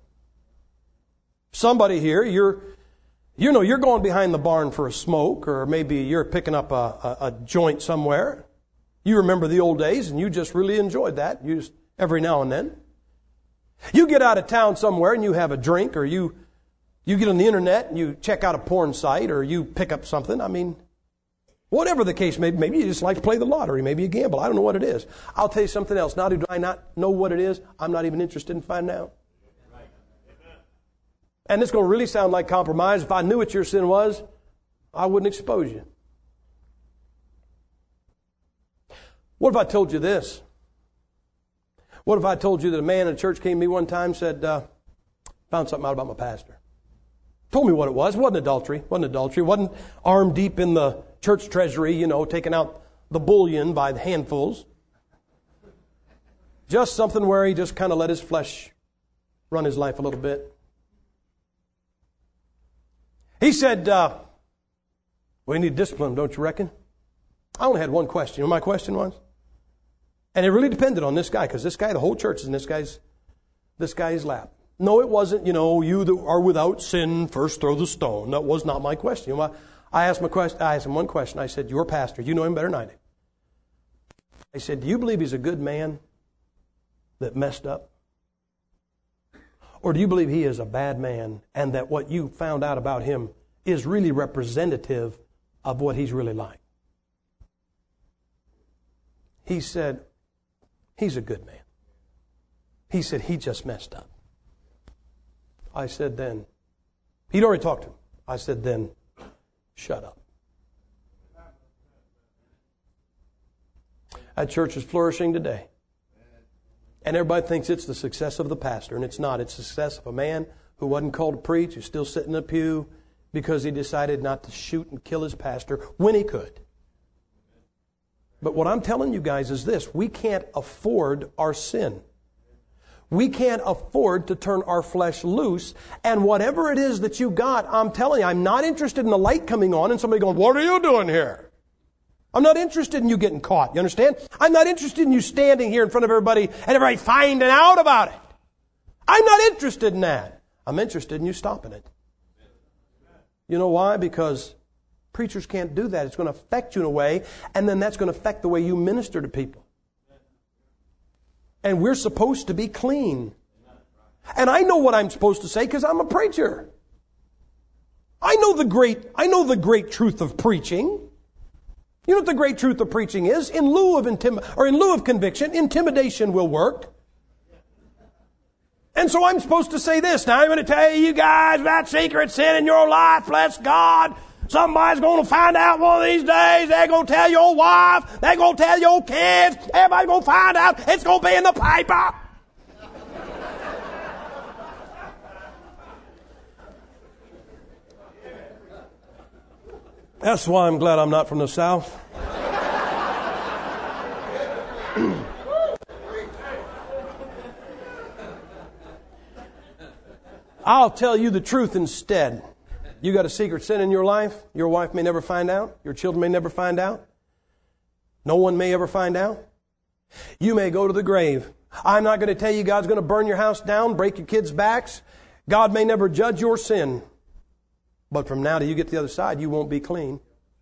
S1: Somebody here, you're going behind the barn for a smoke, or maybe you're picking up a joint somewhere. You remember the old days, and you just really enjoyed that. You just, every now and then. You get out of town somewhere and you have a drink, or you get on the internet and you check out a porn site, or you pick up something. I mean, whatever the case may be, maybe you just like to play the lottery, maybe you gamble. I don't know what it is. I'll tell you something else. Not only do I not know what it is, I'm not even interested in finding out. And it's going to really sound like compromise. If I knew what your sin was, I wouldn't expose you. What if I told you this? What if I told you that a man in a church came to me one time and said, Found something out about my pastor. Told me what it was. It wasn't adultery. It wasn't arm deep in the church treasury, taking out the bullion by the handfuls. Just something where he just kind of let his flesh run his life a little bit. He said, we need discipline, don't you reckon? I only had one question. You know what my question was? And it really depended on this guy, because this guy, the whole church is in this guy's lap. No, it wasn't, you that are without sin, first throw the stone. That was not my question. I asked him one question. I said, your pastor, you know him better than I do. I said, do you believe he's a good man that messed up? Or do you believe he is a bad man and that what you found out about him is really representative of what he's really like? He said, he's a good man. He said, he just messed up. I said, then, he'd already talked to him. I said, then, shut up. That church is flourishing today. And everybody thinks it's the success of the pastor, and it's not. It's the success of a man who wasn't called to preach, who's still sitting in a pew because he decided not to shoot and kill his pastor when he could. But what I'm telling you guys is this. We can't afford our sin. We can't afford to turn our flesh loose. And whatever it is that you got, I'm telling you, I'm not interested in the light coming on and somebody going, what are you doing here? I'm not interested in you getting caught. You understand? I'm not interested in you standing here in front of everybody and everybody finding out about it. I'm not interested in that. I'm interested in you stopping it. You know why? Because preachers can't do that. It's going to affect you in a way, and then that's going to affect the way you minister to people. And we're supposed to be clean. And I know what I'm supposed to say because I'm a preacher. I know the great truth of preaching. You know what the great truth of preaching is? In lieu of conviction, intimidation will work. And so I'm supposed to say this. Now I'm going to tell you guys that secret sin in your life, bless God. Somebody's going to find out one of these days. They're going to tell your wife. They're going to tell your kids. Everybody's going to find out. It's going to be in the paper. That's why I'm glad I'm not from the South. I'll tell you the truth instead. You got a secret sin in your life. Your wife may never find out. Your children may never find out. No one may ever find out. You may go to the grave. I'm not going to tell you God's going to burn your house down, break your kids' backs. God may never judge your sin. But from now till you get to the other side, you won't be clean.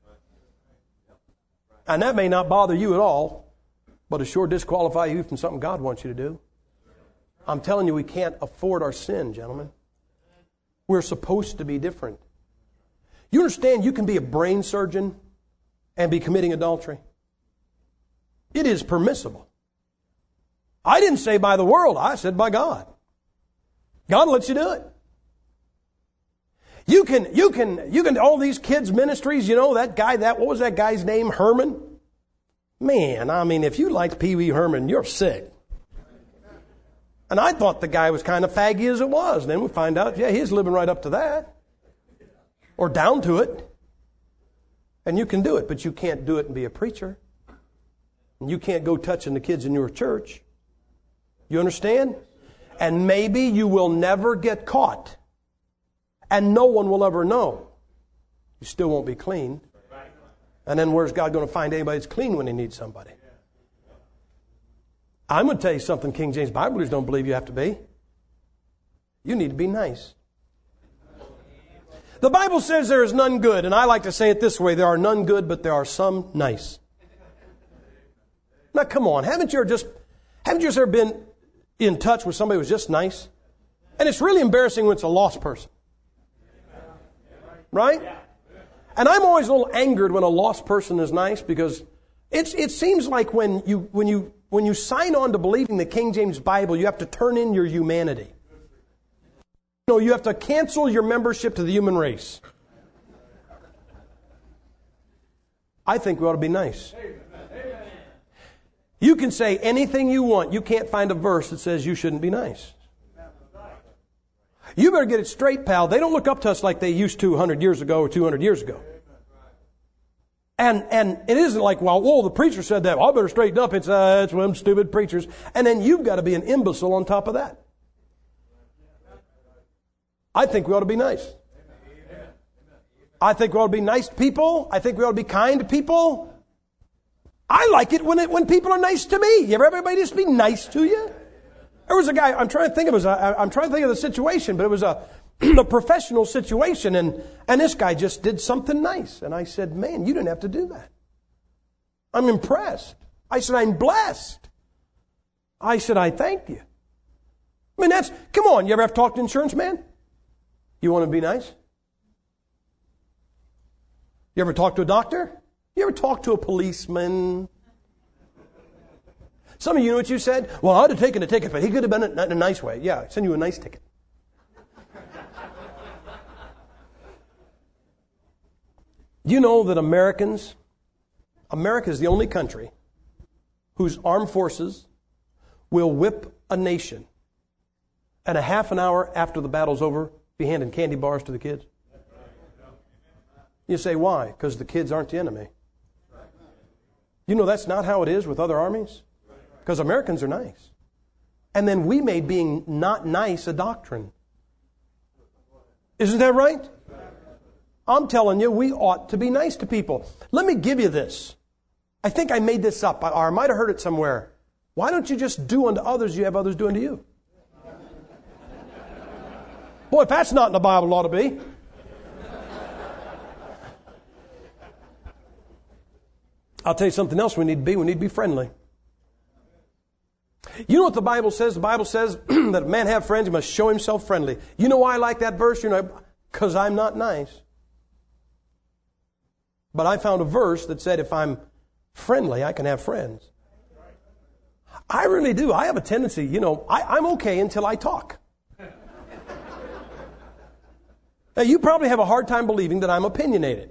S1: And that may not bother you at all, but it sure disqualify you from something God wants you to do. I'm telling you, we can't afford our sin, gentlemen. We're supposed to be different. You understand you can be a brain surgeon and be committing adultery? It is permissible. I didn't say by the world, I said by God. God lets you do it. You can, all these kids' ministries, what was that guy's name? Herman? Man, I mean, if you liked Pee Wee Herman, you're sick. And I thought the guy was kind of faggy as it was. And then we find out, he's living right up to that. Or down to it. And you can do it, but you can't do it and be a preacher. And you can't go touching the kids in your church. You understand? And maybe you will never get caught. And no one will ever know. You still won't be clean. And then where's God going to find anybody that's clean when He needs somebody? I'm going to tell you something King James Bible readers don't believe you have to be. You need to be nice. The Bible says there is none good, and I like to say it this way, there are none good, but there are some nice. Now come on, haven't you just ever been in touch with somebody who was just nice? And it's really embarrassing when it's a lost person. Right? And I'm always a little angered when a lost person is nice, because it seems like when you sign on to believing the King James Bible, you have to turn in your humanity. You have to cancel your membership to the human race. I think we ought to be nice. You can say anything you want. You can't find a verse that says you shouldn't be nice. You better get it straight, pal. They don't look up to us like they used to 100 years ago or 200 years ago. And it isn't like, well, the preacher said that. Well, I better straighten up. It's them stupid preachers. And then you've got to be an imbecile on top of that. I think we ought to be nice. I think we ought to be nice to people. I think we ought to be kind to people. I like it when people are nice to me. You ever have everybody just be nice to you? There was a guy, I'm trying to think of the situation, but it was a professional situation, and this guy just did something nice. And I said, man, you didn't have to do that. I'm impressed. I said, I'm blessed. I said, I thank you. I mean, come on, you ever have to talk to an insurance man? You want to be nice? You ever talk to a doctor? You ever talk to a policeman? Some of you know what you said? Well, I'd have taken a ticket, but he could have done it in a nice way. Yeah, send you a nice ticket. Do you know that America is the only country whose armed forces will whip a nation and a half an hour after the battle's over be handing candy bars to the kids? You say, why? Because the kids aren't the enemy. You know that's not how it is with other armies? Because Americans are nice. And then we made being not nice a doctrine. Isn't that right? I'm telling you, we ought to be nice to people. Let me give you this. I think I made this up, or I might have heard it somewhere. Why don't you just do unto others you have others do unto you? Boy, if that's not in the Bible, it ought to be. I'll tell you something else we need to be. We need to be friendly. You know what the Bible says? The Bible says that if a man have friends, he must show himself friendly. You know why I like that verse? Because I'm not nice. But I found a verse that said if I'm friendly, I can have friends. I really do. I have a tendency, I'm okay until I talk. Now, you probably have a hard time believing that I'm opinionated.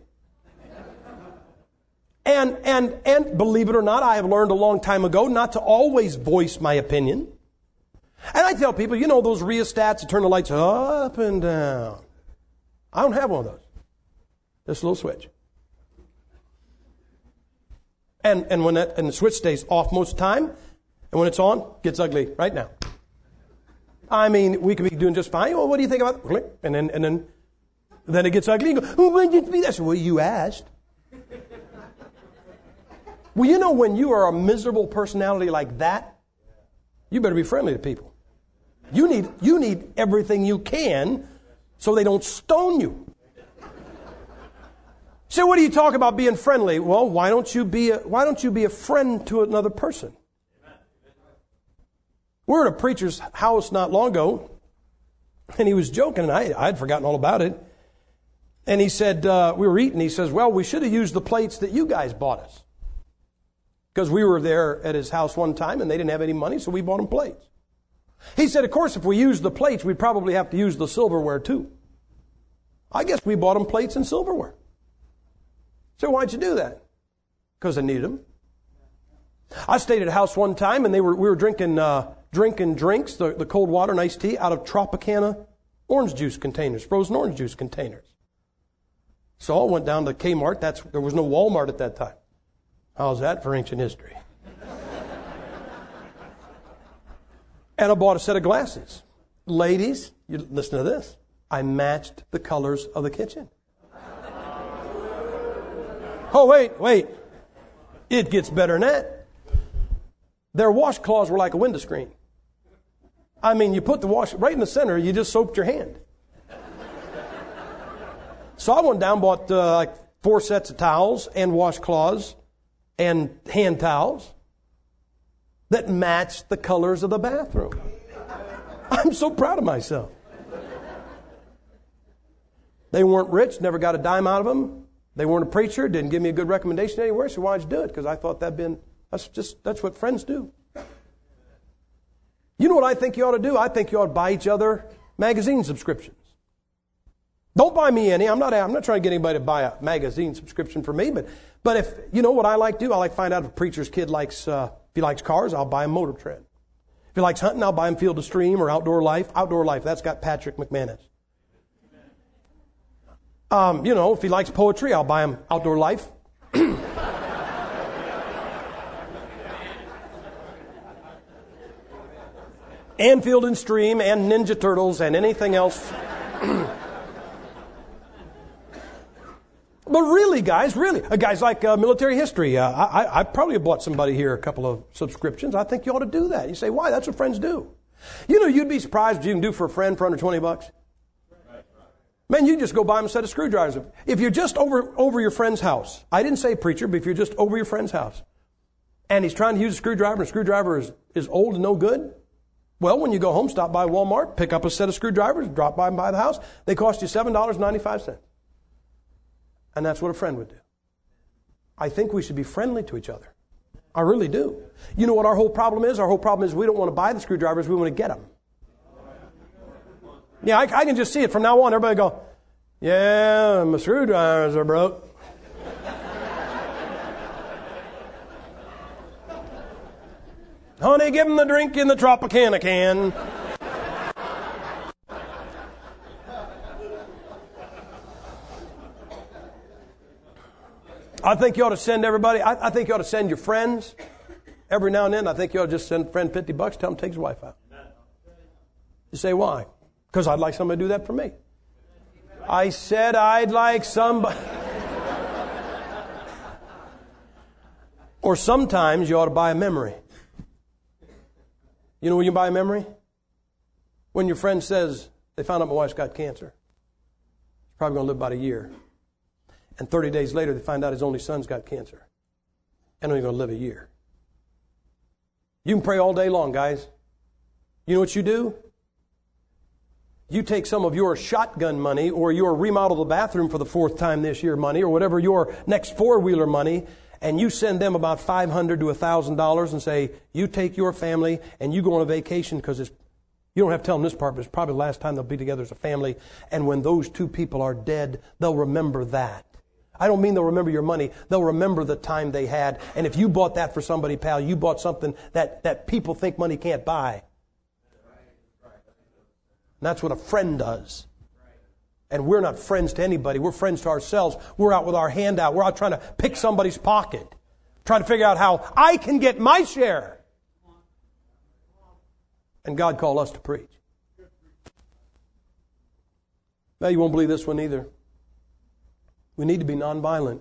S1: And believe it or not, I have learned a long time ago not to always voice my opinion. And I tell people, those rheostats that turn the lights up and down. I don't have one of those. Just a little switch. And the switch stays off most of the time, and when it's on, it gets ugly right now. I mean, we could be doing just fine. Well, what do you think about it? And then it gets ugly. You go, when did you be that? I said, well, you asked. Well, when you are a miserable personality like that, you better be friendly to people. You need everything you can so they don't stone you. So what do you talk about being friendly? Well, why don't you be a friend to another person? We were at a preacher's house not long ago, and he was joking, and I had forgotten all about it. And he said, we were eating, he says, well, we should have used the plates that you guys bought us. Because we were there at his house one time and they didn't have any money, so we bought him plates. He said, of course, if we used the plates, we'd probably have to use the silverware too. I guess we bought him plates and silverware. So why'd you do that? Because I needed them. I stayed at a house one time and we were drinking drinks, the cold water and iced tea, out of Tropicana orange juice containers, frozen orange juice containers. So I went down to Kmart. There was no Walmart at that time. How's that for ancient history? And I bought a set of glasses. Ladies, you listen to this. I matched the colors of the kitchen. Oh, wait. It gets better than that. Their washcloths were like a window screen. I mean, you put the wash right in the center, you just soaped your hand. So I went down and bought like 4 sets of towels and washcloths and hand towels that matched the colors of the bathroom. I'm so proud of myself. They weren't rich, never got a dime out of them. They weren't a preacher, didn't give me a good recommendation anywhere, so why'd you do it? Because I thought that's what friends do. You know what I think you ought to do? I think you ought to buy each other magazine subscriptions. Don't buy me any. I'm not trying to get anybody to buy a magazine subscription for me, but if, you know what I like to do? I like to find out if a preacher's kid likes, if he likes cars, I'll buy a Motor Trend. If If he likes hunting, I'll buy him Field of Stream or Outdoor Life. Outdoor Life, that's got Patrick McManus. If he likes poetry, I'll buy him Outdoor Life. And Field and Stream and Ninja Turtles and anything else. But really, guys, guys like military history, I probably have bought somebody here a couple of subscriptions. I think you ought to do that. You say, why? That's what friends do. You'd be surprised what you can do for a friend for under $20. Man, you can just go buy him a set of screwdrivers. If you're just over your friend's house, I didn't say preacher, but if you're just over your friend's house, and he's trying to use a screwdriver, and the screwdriver is old and no good, well, when you go home, stop by Walmart, pick up a set of screwdrivers, drop by and buy the house. They cost you $7.95. And that's what a friend would do. I think we should be friendly to each other. I really do. You know what our whole problem is? Our whole problem is we don't want to buy the screwdrivers, we want to get them. Yeah, I can just see it from now on. Everybody go, yeah, my screwdrivers are broke. Honey, give them the drink in the Tropicana can. I think you ought to send everybody, I think you ought to send your friends every now and then. I think you ought to just send a friend $50, tell him to take his wife out. You say, why? Because I'd like somebody to do that for me. I said I'd like somebody. Or sometimes you ought to buy a memory. You know when you buy a memory? When your friend says, they found out my wife's got cancer. She's probably going to live about a year. And 30 days later, they find out his only son's got cancer. And only going to live a year. You can pray all day long, guys. You know what you do? You take some of your shotgun money or your remodel the bathroom for the 4th time this year money or whatever your next 4-wheeler money, and you send them about $500 to $1,000 and say, you take your family and you go on a vacation because you don't have to tell them this part, but it's probably the last time they'll be together as a family. And when those 2 people are dead, they'll remember that. I don't mean they'll remember your money. They'll remember the time they had. And if you bought that for somebody, pal, you bought something that people think money can't buy. And that's what a friend does. And we're not friends to anybody. We're friends to ourselves. We're out with our hand out. We're out trying to pick somebody's pocket. Trying to figure out how I can get my share. And God called us to preach. Now you won't believe this one either. We need to be nonviolent.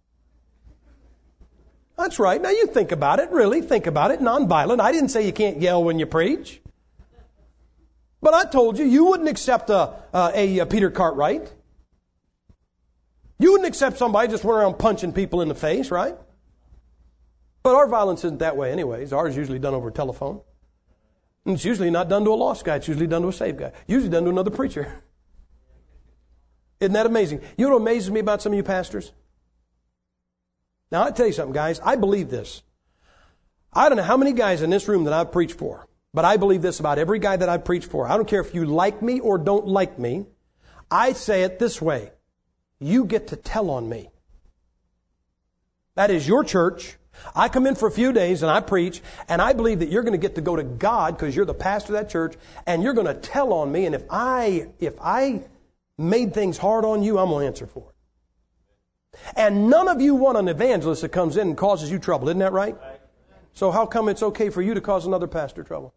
S1: That's right. Now you think about it. Really, think about it. Nonviolent. I didn't say you can't yell when you preach. But I told you, you wouldn't accept a Peter Cartwright. You wouldn't accept somebody just running around punching people in the face, right? But our violence isn't that way anyways. Ours is usually done over telephone. And it's usually not done to a lost guy. It's usually done to a saved guy. Usually done to another preacher. Isn't that amazing? You know what amazes me about some of you pastors? Now, I'll tell you something, guys. I believe this. I don't know how many guys in this room that I've preached for, but I believe this about every guy that I've preached for. I don't care if you like me or don't like me. I say it this way. You get to tell on me. That is your church. I come in for a few days and I preach, and I believe that you're going to get to go to God because you're the pastor of that church, and you're going to tell on me. And if I made things hard on you, I'm going to answer for it. And none of you want an evangelist that comes in and causes you trouble. Isn't that right? So how come it's okay for you to cause another pastor trouble?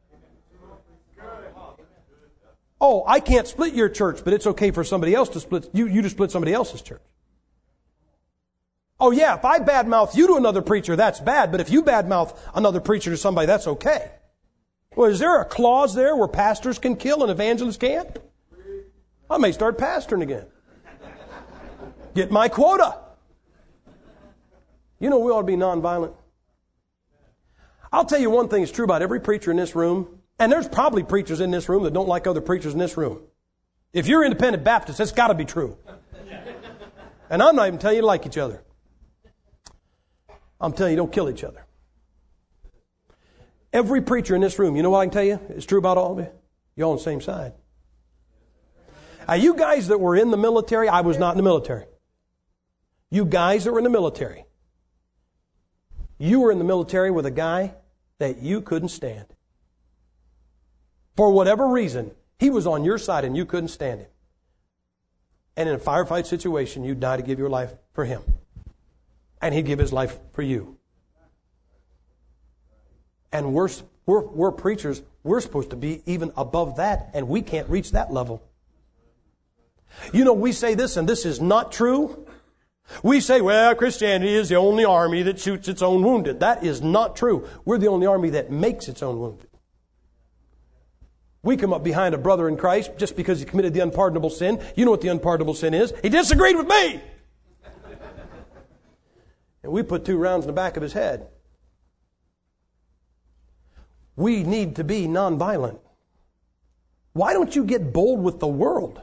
S1: Oh, I can't split your church, but it's okay for somebody else to split, you to split somebody else's church. Oh yeah, if I badmouth you to another preacher, that's bad, but if you badmouth another preacher to somebody, that's okay. Well, is there a clause there where pastors can kill and evangelists can't? I may start pastoring again. Get my quota. You know, we ought to be nonviolent. I'll tell you one thing is true about every preacher in this room, and there's probably preachers in this room that don't like other preachers in this room. If you're independent Baptist, it's got to be true. And I'm not even telling you to like each other. I'm telling you, don't kill each other. Every preacher in this room, you know what I can tell you? It's true about all of you. You're all on the same side. Now, you guys that were in the military, I was not in the military. You guys that were in the military, you were in the military with a guy that you couldn't stand. For whatever reason, he was on your side and you couldn't stand him. And in a firefight situation, you'd die to give your life for him. And he'd give his life for you. And we're preachers. We're supposed to be even above that, and we can't reach that level. You know, we say this, and this is not true. We say, well, Christianity is the only army that shoots its own wounded. That is not true. We're the only army that makes its own wounded. We come up behind a brother in Christ just because he committed the unpardonable sin. You know what the unpardonable sin is? He disagreed with me. And we put 2 rounds in the back of his head. We need to be nonviolent. Why don't you get bold with the world?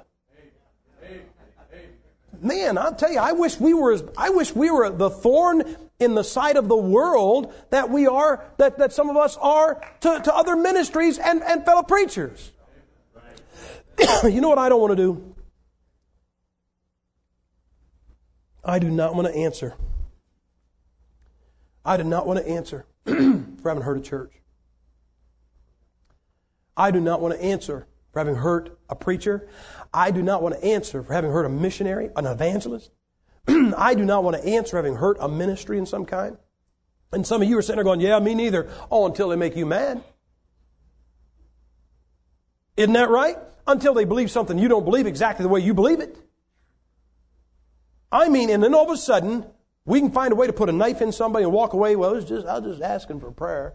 S1: Man, I'll tell you, I wish we were the thorn in the side of the world that we are, that some of us are to other ministries and fellow preachers. You know what I don't want to do? I do not want to answer. I do not want to answer for having hurt a church. I do not want to answer for having hurt a preacher. I do not want to answer for having hurt a missionary, an evangelist. I do not want to answer for having hurt a ministry in some kind. And some of you are sitting there going, yeah, me neither. Oh, until they make you mad. Isn't that right? Until they believe something you don't believe exactly the way you believe it. I mean, and then all of a sudden, we can find a way to put a knife in somebody and walk away. Well, I was just asking for prayer.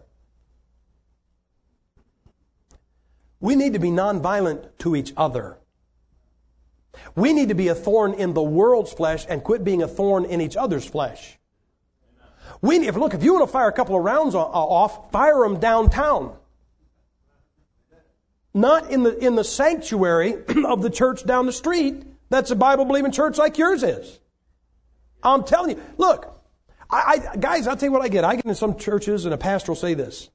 S1: We need to be nonviolent to each other. We need to be a thorn in the world's flesh and quit being a thorn in each other's flesh. If you want to fire a couple of rounds off, fire them downtown. Not in the sanctuary of the church down the street. That's a Bible-believing church like yours is. I'm telling you. Look, guys, I'll tell you what I get. I get in some churches and a pastor will say this.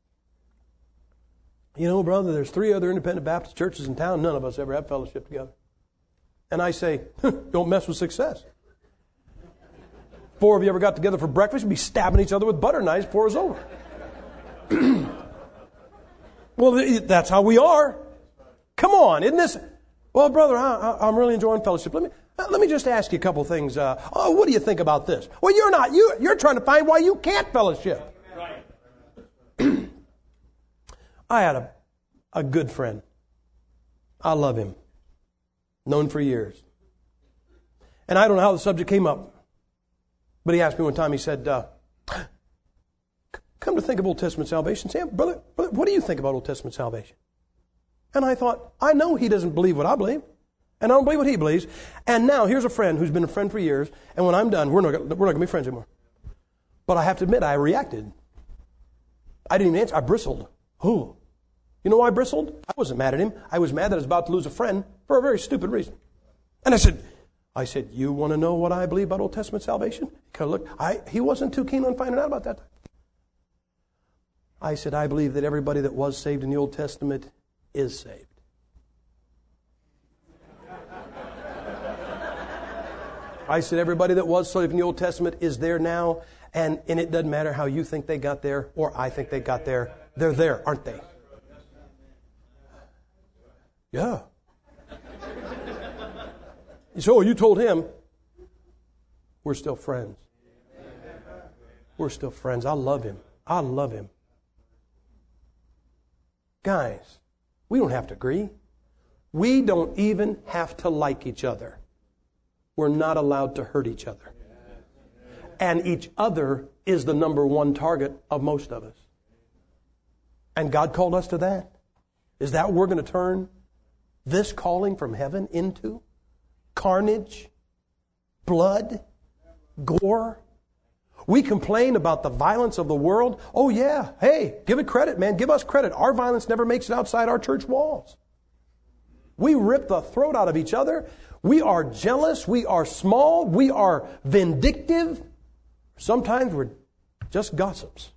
S1: You know, brother, there's 3 other independent Baptist churches in town. None of us ever have fellowship together. And I say, don't mess with success. 4 of you ever got together for breakfast, you'd be stabbing each other with butter knives before it's over. Well, that's how we are. Come on, isn't this? Well, brother, I'm really enjoying fellowship. Let me just ask you a couple things. What do you think about this? Well, you're not. You're trying to find why you can't fellowship. Right. I had a good friend. I love him. Known for years. And I don't know how the subject came up. But he asked me one time, he said, come to think of Old Testament salvation. Sam, brother, what do you think about Old Testament salvation? And I thought, I know he doesn't believe what I believe. And I don't believe what he believes. And now here's a friend who's been a friend for years. And when I'm done, we're not going to be friends anymore. But I have to admit, I reacted. I didn't even answer. I bristled. Who? You know why I bristled? I wasn't mad at him. I was mad that I was about to lose a friend for a very stupid reason. And I said, you want to know what I believe about Old Testament salvation? He kind of looked. He wasn't too keen on finding out about that. I said, I believe that everybody that was saved in the Old Testament is saved. I said, everybody that was saved in the Old Testament is there now, and it doesn't matter how you think they got there or I think they got there. They're there, aren't they? Yeah. So you told him, we're still friends. We're still friends. I love him. I love him. Guys, we don't have to agree. We don't even have to like each other. We're not allowed to hurt each other. And each other is the number one target of most of us. And God called us to that. Is that what we're going to turn this calling from heaven into? Carnage, blood, gore. We complain about the violence of the world. Oh yeah, hey, give it credit, man. Give us credit. Our violence never makes it outside our church walls. We rip the throat out of each other. We are jealous. We are small. We are vindictive. Sometimes we're just gossips.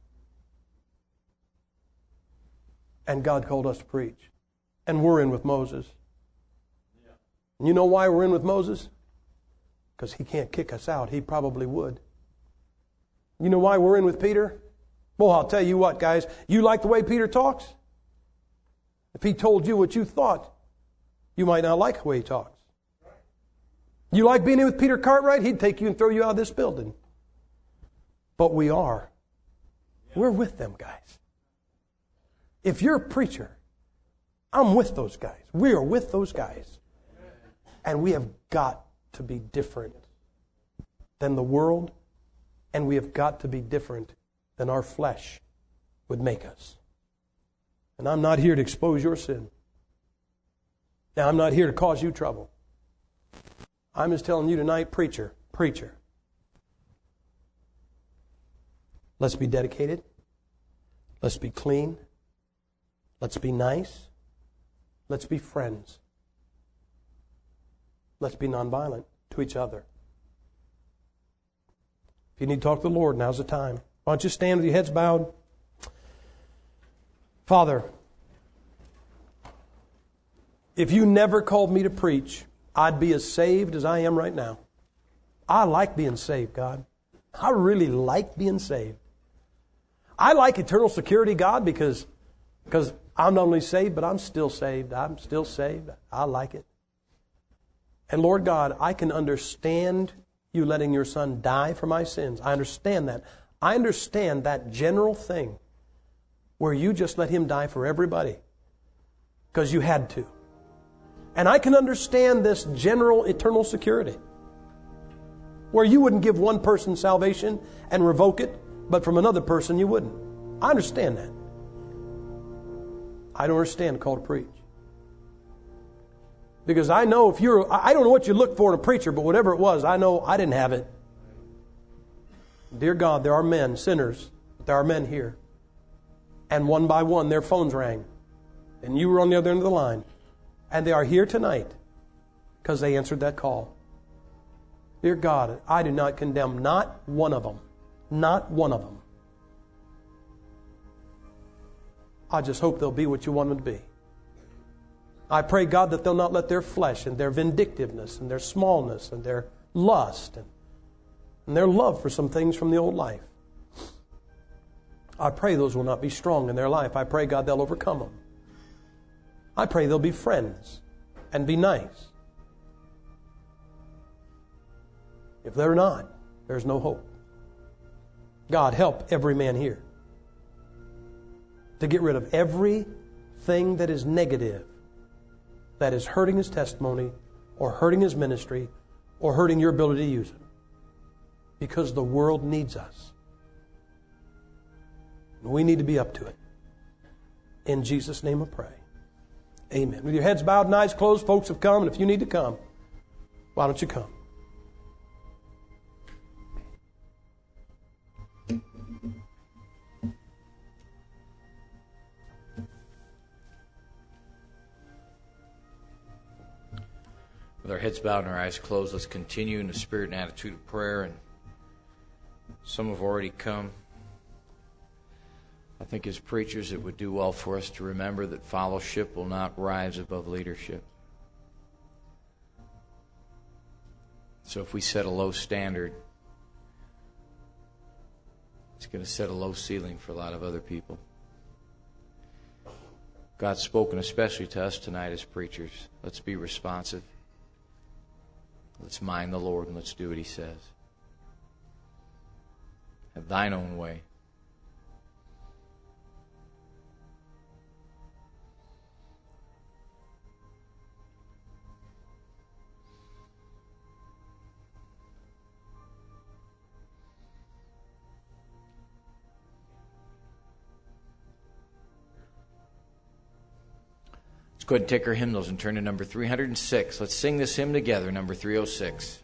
S1: And God called us to preach. And we're in with Moses. And you know why we're in with Moses? Because he can't kick us out. He probably would. You know why we're in with Peter? Well, I'll tell you what, guys. You like the way Peter talks? If he told you what you thought, you might not like the way he talks. You like being in with Peter Cartwright? He'd take you and throw you out of this building. But we are. We're with them guys. If you're a preacher, I'm with those guys. We are with those guys. And we have got to be different than the world, and we have got to be different than our flesh would make us. And I'm not here to expose your sin. Now, I'm not here to cause you trouble. I'm just telling you tonight, preacher, let's be dedicated. Let's be clean. Let's be nice. Let's be friends. Let's be nonviolent to each other. If you need to talk to the Lord, now's the time. Why don't you stand with your heads bowed? Father, if you never called me to preach, I'd be as saved as I am right now. I like being saved, God. I really like being saved. I like eternal security, God, because I'm not only saved, but I'm still saved. I'm still saved. I like it. And Lord God, I can understand you letting your Son die for my sins. I understand that. I understand that general thing where you just let Him die for everybody because you had to. And I can understand this general eternal security where you wouldn't give one person salvation and revoke it, but from another person you wouldn't. I understand that. I don't understand the call to preach. Because I know I don't know what you look for in a preacher, but whatever it was, I know I didn't have it. Dear God, there are men, sinners, but there are men here. And one by one, their phones rang. And you were on the other end of the line. And they are here tonight because they answered that call. Dear God, I do not condemn not one of them. Not one of them. I just hope they'll be what you want them to be. I pray, God, that they'll not let their flesh and their vindictiveness and their smallness and their lust and their love for some things from the old life. I pray those will not be strong in their life. I pray, God, they'll overcome them. I pray they'll be friends and be nice. If they're not, there's no hope. God, help every man here to get rid of everything that is negative, that is hurting his testimony or hurting his ministry or hurting your ability to use it. Because the world needs us. We need to be up to it. In Jesus' name I pray. Amen. With your heads bowed and eyes closed, folks have come, and if you need to come, why don't you come?
S2: With our heads bowed and our eyes closed, let's continue in the spirit and attitude of prayer. And some have already come. I think as preachers it would do well for us to remember that fellowship will not rise above leadership. So if we set a low standard, it's going to set a low ceiling for a lot of other people. God's spoken especially to us tonight as preachers. Let's be responsive. Let's mind the Lord and let's do what He says. Have thine own way. Go ahead and take our hymnals and turn to number 306. Let's sing this hymn together, number 306.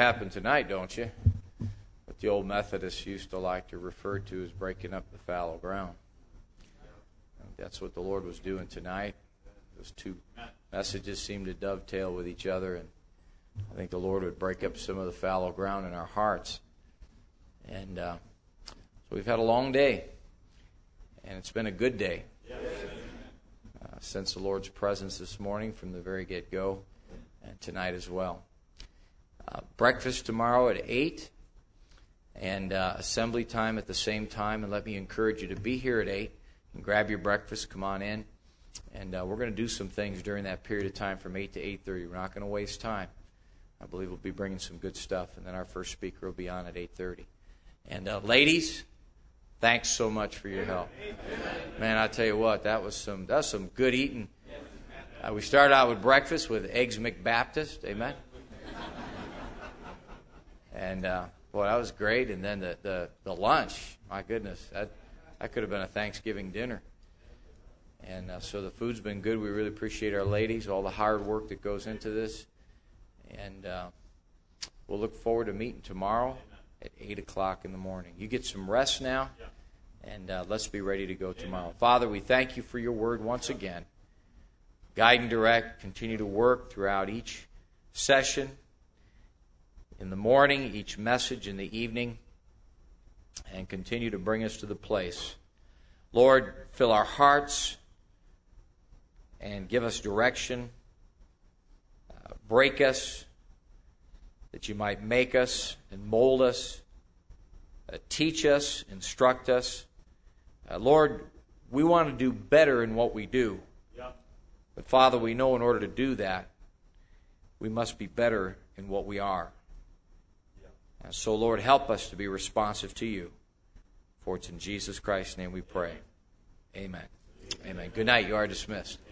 S2: happened tonight, don't you? What the old Methodists used to like to refer to as breaking up the fallow ground. That's what the Lord was doing tonight. Those two messages seem to dovetail with each other, and I think the Lord would break up some of the fallow ground in our hearts. And so we've had a long day, and it's been a good day. Sense the Lord's presence this morning from the very get-go, and tonight as well. Breakfast tomorrow at 8, and assembly time at the same time. And let me encourage you to be here at 8 and grab your breakfast. Come on in, and we're going to do some things during that period of time from 8 to 8:30. We're not going to waste time. I believe we'll be bringing some good stuff, and then our first speaker will be on at 8:30. And ladies, thanks so much for your help. Man, I tell you what, that was some good eating. We started out with breakfast with Eggs McBaptist, amen. And boy, that was great. And then the lunch, my goodness, that could have been a Thanksgiving dinner. And so the food's been good. We really appreciate our ladies, all the hard work that goes into this. And we'll look forward to meeting tomorrow at 8 o'clock in the morning. You get some rest now, and let's be ready to go tomorrow. Father, we thank you for your word once again. Guide and direct, continue to work throughout each session in the morning, each message in the evening, and continue to bring us to the place. Lord, fill our hearts and give us direction. Break us, that you might make us and mold us, teach us, instruct us. Lord, we want to do better in what we do. But Father, we know in order to do that, we must be better in what we are. And so, Lord, help us to be responsive to you. For it's in Jesus Christ's name we pray. Amen. Amen. Good night. You are dismissed.